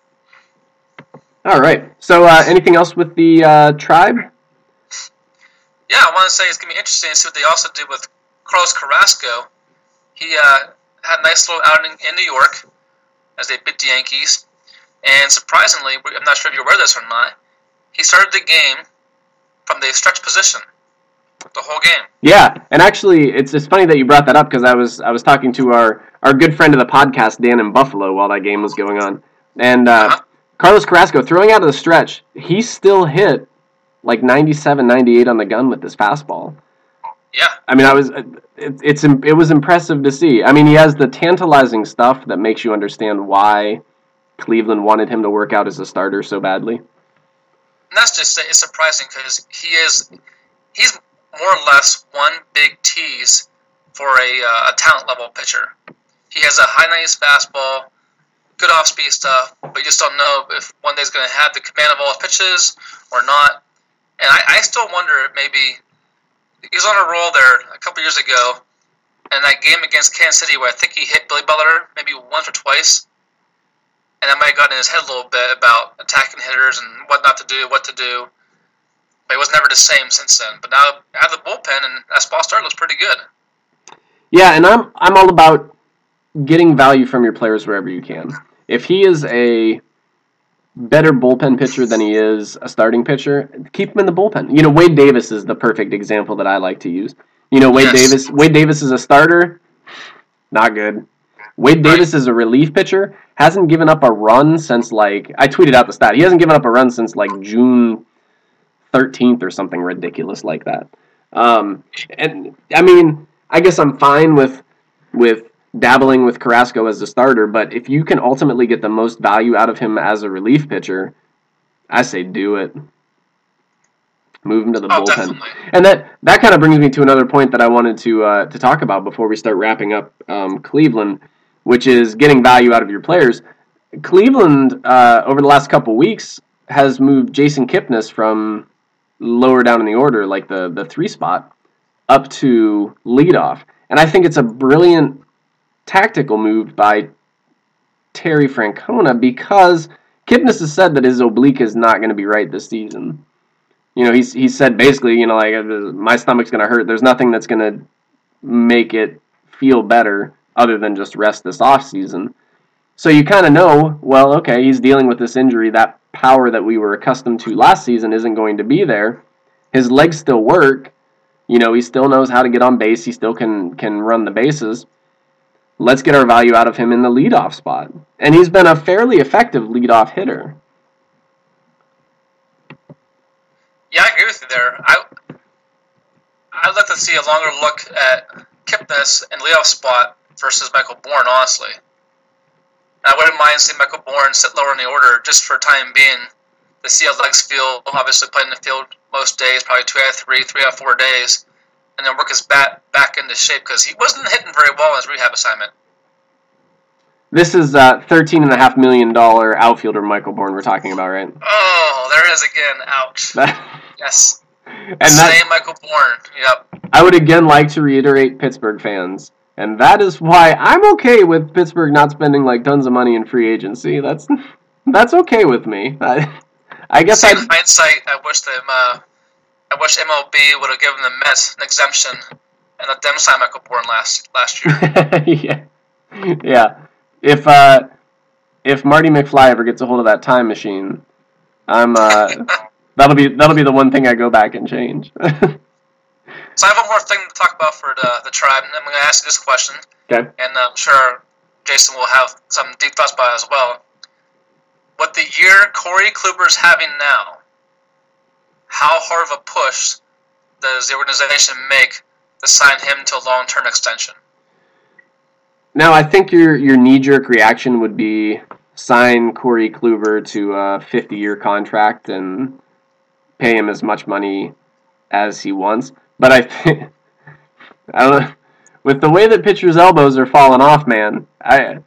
All right. So uh, anything else with the uh, Tribe? Yeah, I want to say it's going to be interesting to see what they also did with Carlos Carrasco. He uh, had a nice little outing in New York as they beat the Yankees. And surprisingly, I'm not sure if you're aware of this or not, he started the game from the stretch position, the whole game. Yeah, and actually, it's it's funny that you brought that up because I was I was talking to our, our good friend of the podcast, Dan in Buffalo, while that game was going on. And uh, uh-huh. Carlos Carrasco, throwing out of the stretch, he still hit like ninety-seven, ninety-eight on the gun with this fastball. Yeah. I mean, I was it, it's it was impressive to see. I mean, he has the tantalizing stuff that makes you understand why Cleveland wanted him to work out as a starter so badly. And that's just it's surprising because he is he's more or less one big tease for a, uh, a talent level pitcher. He has a high nice fastball, good off speed stuff, but you just don't know if one day he's going to have the command of all his pitches or not. And I, I still wonder if maybe he was on a roll there a couple years ago, and that game against Kansas City where I think he hit Billy Butler maybe once or twice. And that might have gotten in his head a little bit about attacking hitters and what not to do, what to do. But he was never the same since then. But now, out of the bullpen, and that spot start looks pretty good. Yeah, and I'm I'm all about getting value from your players wherever you can. If he is a better bullpen pitcher than he is a starting pitcher, keep him in the bullpen. You know, Wade Davis is the perfect example that I like to use. You know, Wade yes. Davis Wade Davis is a starter, not good. Wade Davis is a relief pitcher, hasn't given up a run since, like, I tweeted out the stat. He hasn't given up a run since, like, June thirteenth or something ridiculous like that. Um, and I mean, I guess I'm fine with with dabbling with Carrasco as a starter, but if you can ultimately get the most value out of him as a relief pitcher, I say do it. Move him to the Oh, bullpen. definitely. And that, that kind of brings me to another point that I wanted to uh, to talk about before we start wrapping up um, Cleveland, which is getting value out of your players. Cleveland, uh, over the last couple weeks, has moved Jason Kipnis from lower down in the order, like the, the three spot, up to leadoff. And I think it's a brilliant tactical move by Terry Francona because Kipnis has said that his oblique is not going to be right this season. You know, he's he said basically, you know, like, my stomach's going to hurt. There's nothing that's going to make it feel better other than just rest this offseason. So you kind of know, well, okay, he's dealing with this injury. That power that we were accustomed to last season isn't going to be there. His legs still work. You know, he still knows how to get on base. He still can can run the bases. Let's get our value out of him in the leadoff spot. And he's been a fairly effective leadoff hitter. Yeah, I agree with you there. I I'd like to see a longer look at Kipnis in leadoff spot versus Michael Bourne, honestly. I wouldn't mind seeing Michael Bourne sit lower in the order just for time being to see how legs feel. Obviously, playing in the field most days, probably two out of three, three out of four days, and then work his bat back into shape because he wasn't hitting very well in his rehab assignment. This is uh, thirteen point five million dollars outfielder Michael Bourne we're talking about, right? Oh, there it is again. Ouch. Yes. And that, same Michael Bourne. Yep. I would again like to reiterate, Pittsburgh fans, and that is why I'm okay with Pittsburgh not spending like tons of money in free agency. That's that's okay with me. I, I guess See, I. in hindsight, I wish them. Uh, I wish M L B would have given the Mets an exemption and let them sign Michael Bourne last last year. yeah, yeah. If uh, if Marty McFly ever gets a hold of that time machine, I'm uh, that'll be that'll be the one thing I go back and change. So I have one more thing to talk about for the, the tribe, and I'm going to ask you this question. Okay. And I'm sure Jason will have some deep thoughts about it as well. With the year Corey Kluber's having now, how hard of a push does the organization make to sign him to a long-term extension? Now, I think your your knee-jerk reaction would be sign Corey Kluber to a fifty-year contract and pay him as much money as he wants. But I think, I don't know, with the way that pitchers' elbows are falling off, man, I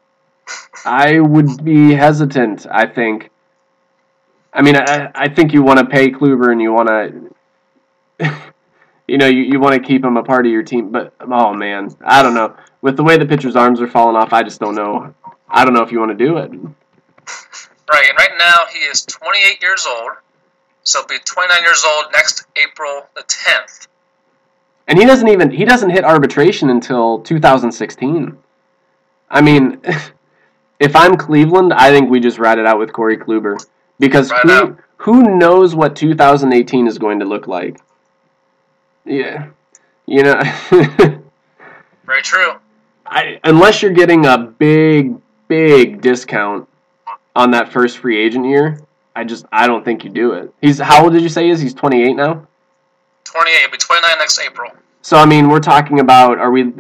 I would be hesitant, I think. I mean, I, I think you want to pay Kluber and you want to, you know, you, you want to keep him a part of your team. But, oh, man, I don't know. With the way the pitcher's arms are falling off, I just don't know. I don't know if you want to do it. Right, and right now he is twenty-eight years old. So he'll be twenty-nine years old next April the tenth. And he doesn't even, he doesn't hit arbitration until two thousand sixteen. I mean, if I'm Cleveland, I think we just ride it out with Corey Kluber. Because Right who, out. who knows what two thousand eighteen is going to look like? Yeah. You know, Very true. I, unless you're getting a big, big discount on that first free agent year, I just, I don't think you do it. He's, how old did you say he is? He's twenty-eight now? twenty-eight. He'll be twenty-nine next April. So, I mean, we're talking about, are we,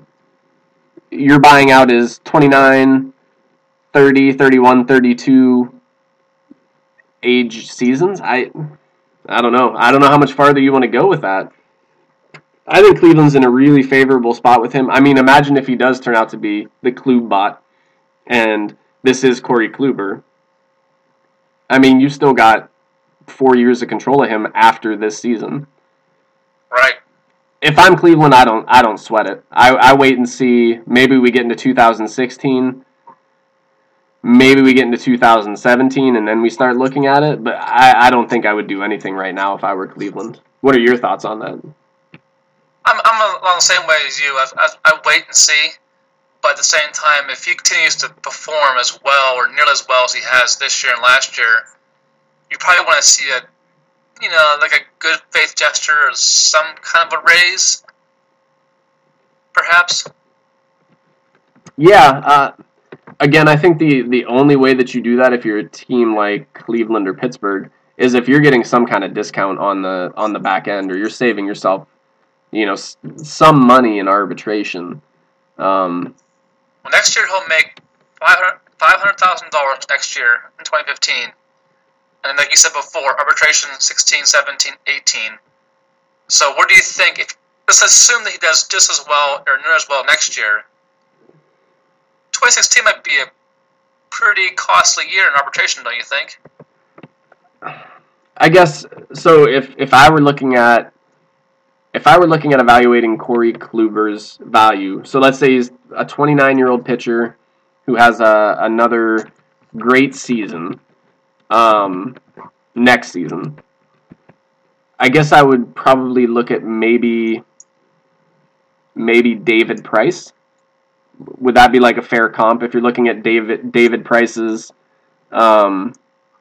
you're buying out his twenty-nine, thirty, thirty-one, thirty-two age seasons? I, I don't know. I don't know how much farther you want to go with that. I think Cleveland's in a really favorable spot with him. I mean, imagine if he does turn out to be the Klubot, and this is Corey Kluber. I mean, you still got four years of control of him after this season. Right. If I'm Cleveland, I don't I don't sweat it. I, I wait and see. Maybe we get into two thousand sixteen. Maybe we get into two thousand seventeen, and then we start looking at it. But I, I don't think I would do anything right now if I were Cleveland. What are your thoughts on that? I'm, I'm along the same way as you. I, I, I wait and see. But at the same time, if he continues to perform as well or nearly as well as he has this year and last year, you probably want to see a, you know, like a good faith gesture or some kind of a raise, perhaps. Yeah. Uh, again, I think the, the only way that you do that if you're a team like Cleveland or Pittsburgh is if you're getting some kind of discount on the on the back end, or you're saving yourself, you know, s- some money in arbitration. Um, Well, next year he'll make five hundred thousand dollars next year in twenty fifteen. And then, like you said before, arbitration sixteen, seventeen, eighteen. So what do you think? If let's assume that he does just as well or not as well next year, twenty sixteen might be a pretty costly year in arbitration, don't you think? I guess so. If if I were looking at if I were looking at evaluating Corey Kluber's value, so let's say he's a twenty-nine-year-old pitcher who has a, another great season um, next season. I guess I would probably look at maybe maybe David Price. Would that be like a fair comp if you're looking at David David Price's um,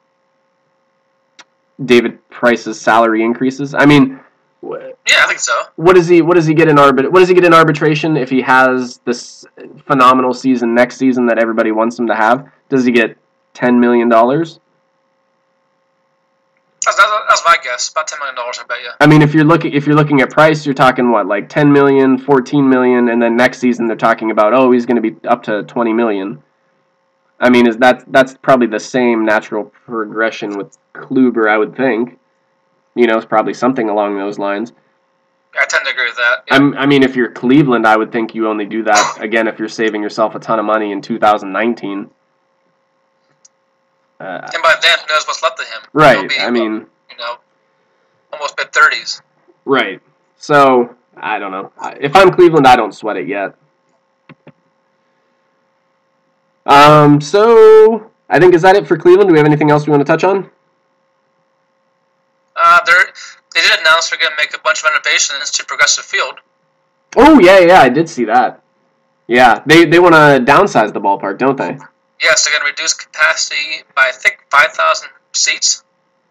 David Price's salary increases? I mean, yeah, I think so. What does he What does he get in arbit? What does he get in arbitration if he has this phenomenal season next season that everybody wants him to have? Does he get ten million dollars? That's, that's, that's my guess. About ten million dollars, I bet you. I mean, if you're looking if you're looking at Price, you're talking what, like ten million, fourteen million, and then next season they're talking about, oh, he's going to be up to twenty million. I mean, is that that's probably the same natural progression with Kluber, I would think. You know, it's probably something along those lines. I tend to agree with that. Yeah. I'm, I mean, if you're Cleveland, I would think you only do that, again, if you're saving yourself a ton of money in two thousand nineteen. Uh, and by then, who knows what's left of him? Right, be, I mean... You know, almost mid-thirties. Right. So, I don't know. If I'm Cleveland, I don't sweat it yet. Um, so, I think, is that it for Cleveland? Do we have anything else we want to touch on? Uh, they're, they did announce they're going to make a bunch of renovations to Progressive Field. Oh, yeah, yeah, I did see that. Yeah, they, they want to downsize the ballpark, don't they? Yes, they're going to reduce capacity by, I think, five thousand seats.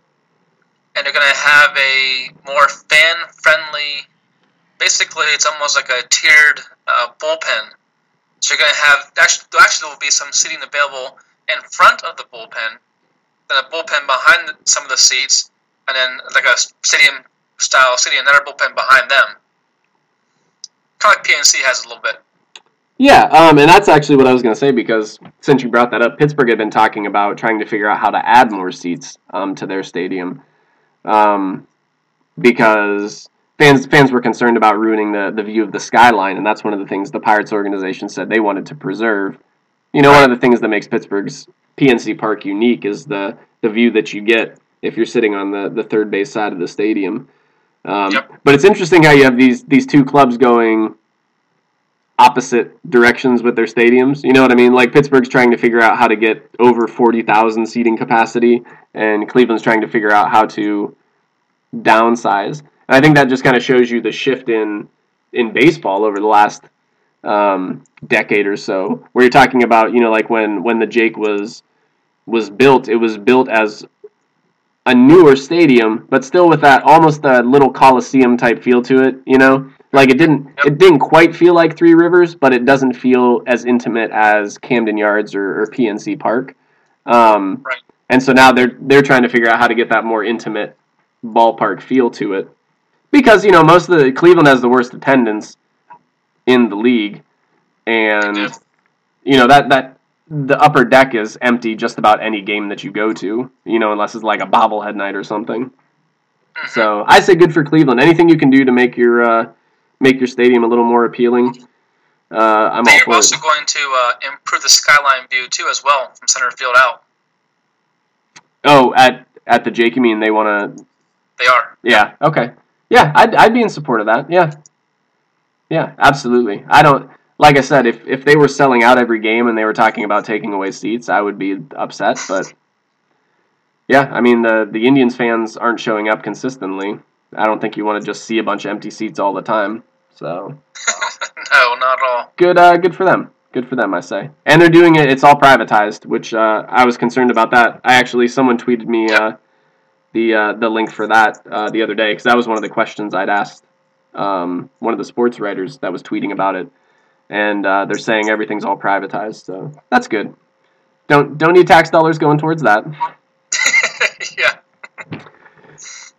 And they're going to have a more fan-friendly, basically it's almost like a tiered uh, bullpen. So you're going to have, actually, actually there will be some seating available in front of the bullpen, then a bullpen behind the, some of the seats, and then like a stadium-style seating, another bullpen behind them. Kind of like P N C has a little bit. Yeah, um, and that's actually what I was going to say, because since you brought that up, Pittsburgh had been talking about trying to figure out how to add more seats um, to their stadium, um, because fans fans were concerned about ruining the, the view of the skyline, and that's one of the things the Pirates organization said they wanted to preserve. You know, one of the things that makes Pittsburgh's P N C Park unique is the, the view that you get if you're sitting on the, the third base side of the stadium. Um, Yep. But it's interesting how you have these these two clubs going opposite directions with their stadiums. You know what I mean? Like, Pittsburgh's trying to figure out how to get over forty thousand seating capacity, and Cleveland's trying to figure out how to downsize. And I think that just kind of shows you the shift in in baseball over the last um, decade or so, where you're talking about, you know, like when, when the Jake was was built, it was built as a newer stadium, but still with that almost a little Coliseum type feel to it, you know? Like, it didn't Yep. it didn't quite feel like Three Rivers, but it doesn't feel as intimate as Camden Yards or, or P N C Park. Um, Right. And so now they're they're trying to figure out how to get that more intimate ballpark feel to it. Because, you know, most of the Cleveland has the worst attendance in the league, and They do. you know, that that the upper deck is empty just about any game that you go to, you know, unless it's like a bobblehead night or something. Mhm. So I say good for Cleveland. Anything you can do to make your uh, make your stadium a little more appealing, uh, I'm all They're for also it. going to uh, improve the skyline view too, as well, from center field out. Oh, at at the Jake, you mean they want to? They are. Yeah. Okay. Yeah, I'd I'd be in support of that. Yeah. Yeah, absolutely. I don't. Like I said, if if they were selling out every game and they were talking about taking away seats, I would be upset. But yeah, I mean, the the Indians fans aren't showing up consistently. I don't think you want to just see a bunch of empty seats all the time. So No, not at all. good, uh, good for them. Good for them, I say. And they're doing it. It's all privatized, which uh, I was concerned about that. I actually, someone tweeted me uh, the uh, the link for that uh, the other day, because that was one of the questions I'd asked um, one of the sports writers that was tweeting about it, and uh, they're saying everything's all privatized. So that's good. Don't don't need tax dollars going towards that. Yeah.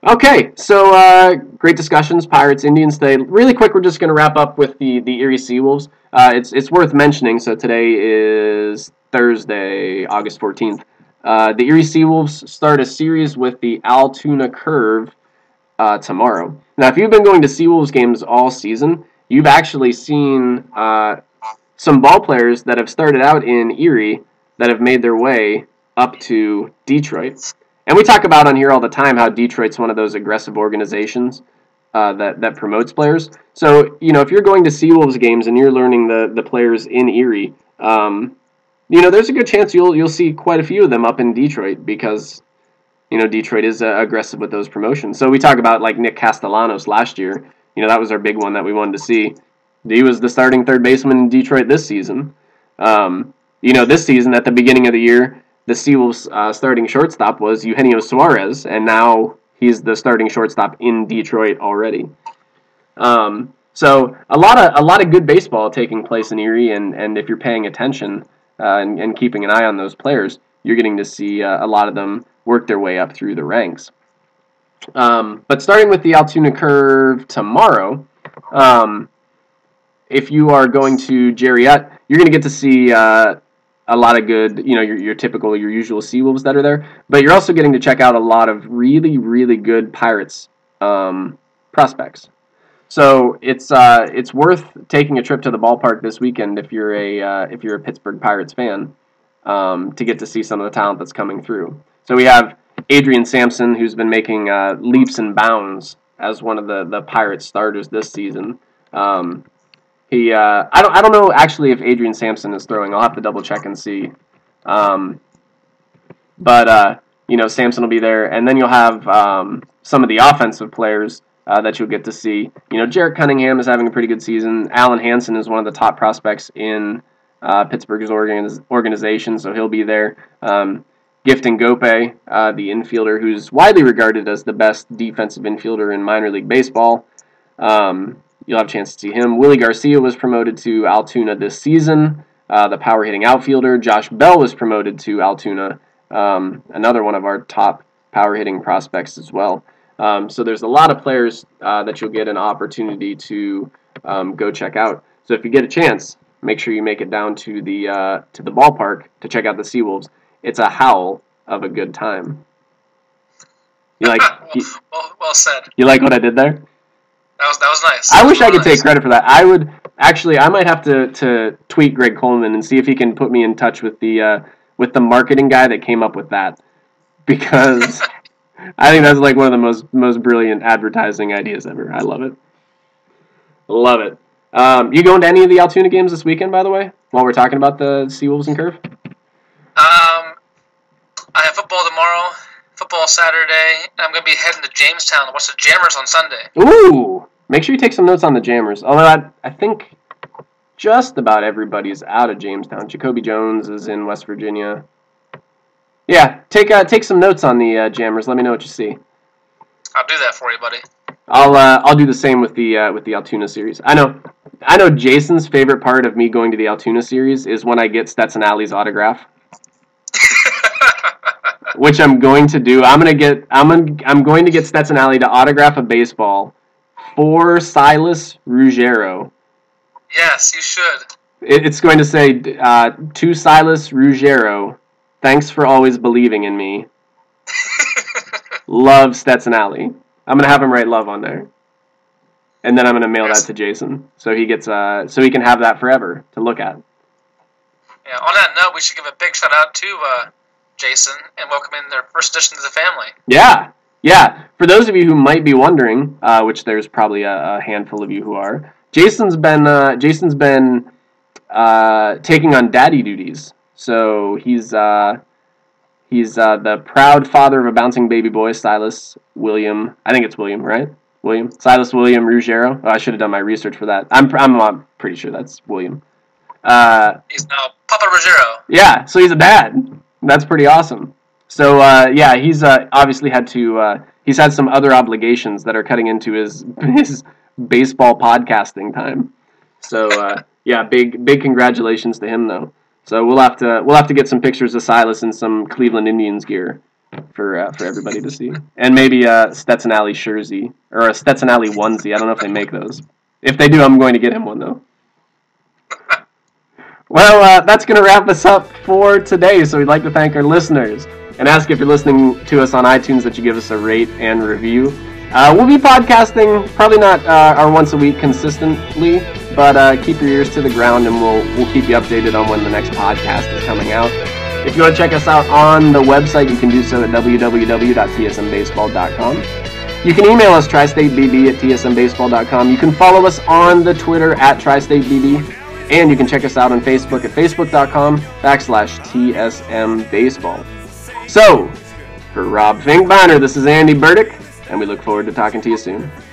Okay, so uh, great discussions, Pirates, Indians today. Really quick, we're just going to wrap up with the, the Erie Seawolves. Uh, it's it's worth mentioning. So today is Thursday, August fourteenth. Uh, the Erie Seawolves start a series with the Altoona Curve uh, tomorrow. Now, if you've been going to Seawolves games all season, you've actually seen uh, some ball players that have started out in Erie that have made their way up to Detroit. And we talk about on here all the time how Detroit's one of those aggressive organizations uh, that, that promotes players. So, you know, if you're going to Seawolves games and you're learning the, the players in Erie, um, you know, there's a good chance you'll you'll see quite a few of them up in Detroit because, you know, Detroit is uh, aggressive with those promotions. So we talk about, like, Nick Castellanos last year. You know, that was our big one that we wanted to see. He was the starting third baseman in Detroit this season. Um, you know, this season, at the beginning of the year, the Seawolves uh, starting shortstop was Eugenio Suarez, and now he's the starting shortstop in Detroit already. Um, so a lot of a lot of good baseball taking place in Erie, and, and if you're paying attention uh, and, and keeping an eye on those players, you're getting to see uh, a lot of them work their way up through the ranks. Um, but starting with the Altoona Curve tomorrow, um, if you are going to Joliet, you're going to get to see uh, a lot of good, you know, your, your typical, your usual Seawolves that are there, but you're also getting to check out a lot of really, really good Pirates um, prospects. So it's uh, it's worth taking a trip to the ballpark this weekend if you're a uh, if you're a Pittsburgh Pirates fan um, to get to see some of the talent that's coming through. So we have Adrian Sampson, who's been making uh, leaps and bounds as one of the the Pirates starters this season. Um, He, uh, I don't, I don't know actually if Adrian Sampson is throwing. I'll have to double check and see. Um, but uh, you know, Sampson will be there, and then you'll have um, some of the offensive players uh, that you'll get to see. You know, Jarrett Cunningham is having a pretty good season. Alan Hansen is one of the top prospects in uh, Pittsburgh's organiz- organization, so he'll be there. Um, Gifton Gope, uh, the infielder, who's widely regarded as the best defensive infielder in minor league baseball. Um, You'll have a chance to see him. Willie Garcia was promoted to Altoona this season. Uh, the power hitting outfielder. Josh Bell was promoted to Altoona. Um, another one of our top power hitting prospects as well. Um, so there's a lot of players uh, that you'll get an opportunity to um, go check out. So if you get a chance, make sure you make it down to the uh, to the ballpark to check out the Seawolves. It's a howl of a good time. You like? you, well, well said. You like what I did there? That was that was nice. I that wish I could nice. take credit for that. I would actually. I might have to, to tweet Greg Coleman and see if he can put me in touch with the uh, with the marketing guy that came up with that, because I think that's like one of the most most brilliant advertising ideas ever. I love it. Love it. Um, you going to any of the Altoona games this weekend, by the way? While we're talking about the Seawolves and Curve. Um, I have football tomorrow. Football Saturday. I'm going to be heading to Jamestown to watch the Jammers on Sunday. Ooh! Make sure you take some notes on the Jammers. Although I, I think just about everybody's out of Jamestown. Jacoby Jones is in West Virginia. Yeah, take uh, take some notes on the uh, Jammers. Let me know what you see. I'll do that for you, buddy. I'll uh, I'll do the same with the uh, with the Altoona series. I know I know Jason's favorite part of me going to the Altoona series is when I get Stetson Alley's autograph. Which I'm going to do. I'm gonna get. I'm gonna, I'm going to get Stetson Alley to autograph a baseball for Silas Ruggiero. Yes, you should. It, it's going to say uh, to Silas Ruggiero, thanks for always believing in me. Love Stetson Alley. I'm gonna have him write love on there, and then I'm gonna mail yes. that to Jason so he gets uh so he can have that forever to look at. Yeah. On that note, we should give a big shout out to. Uh, Jason, and welcome in their first addition to the family. Yeah, yeah. For those of you who might be wondering, uh, which there's probably a, a handful of you who are, Jason's been uh, Jason's been uh, taking on daddy duties. So he's uh, he's uh, the proud father of a bouncing baby boy, Silas William. I think it's William, right? William Silas William Ruggiero. Oh, I should have done my research for that. I'm I'm, I'm pretty sure that's William. Uh, he's now Papa Ruggiero. Yeah, so he's a dad. That's pretty awesome. So, uh, yeah, he's uh, obviously had to, uh, he's had some other obligations that are cutting into his his baseball podcasting time. So, uh, yeah, big big congratulations to him, though. So we'll have to we'll have to get some pictures of Silas in some Cleveland Indians gear for uh, for everybody to see. And maybe a Stetson Alley jersey or a Stetson Alley onesie. I don't know if they make those. If they do, I'm going to get him one though. Well, uh, that's going to wrap us up for today. So we'd like to thank our listeners and ask if you're listening to us on iTunes that you give us a rate and review. Uh, we'll be podcasting, probably not uh, our once a week consistently, but uh, keep your ears to the ground and we'll we'll keep you updated on when the next podcast is coming out. If you want to check us out on the website, you can do so at w w w dot t s m baseball dot com. You can email us, tri state b b at t s m baseball dot com. You can follow us on the Twitter at tri state b b. And you can check us out on Facebook at facebook.com backslash TSM Baseball. So, for Rob Finkbeiner, this is Andy Burdick, and we look forward to talking to you soon.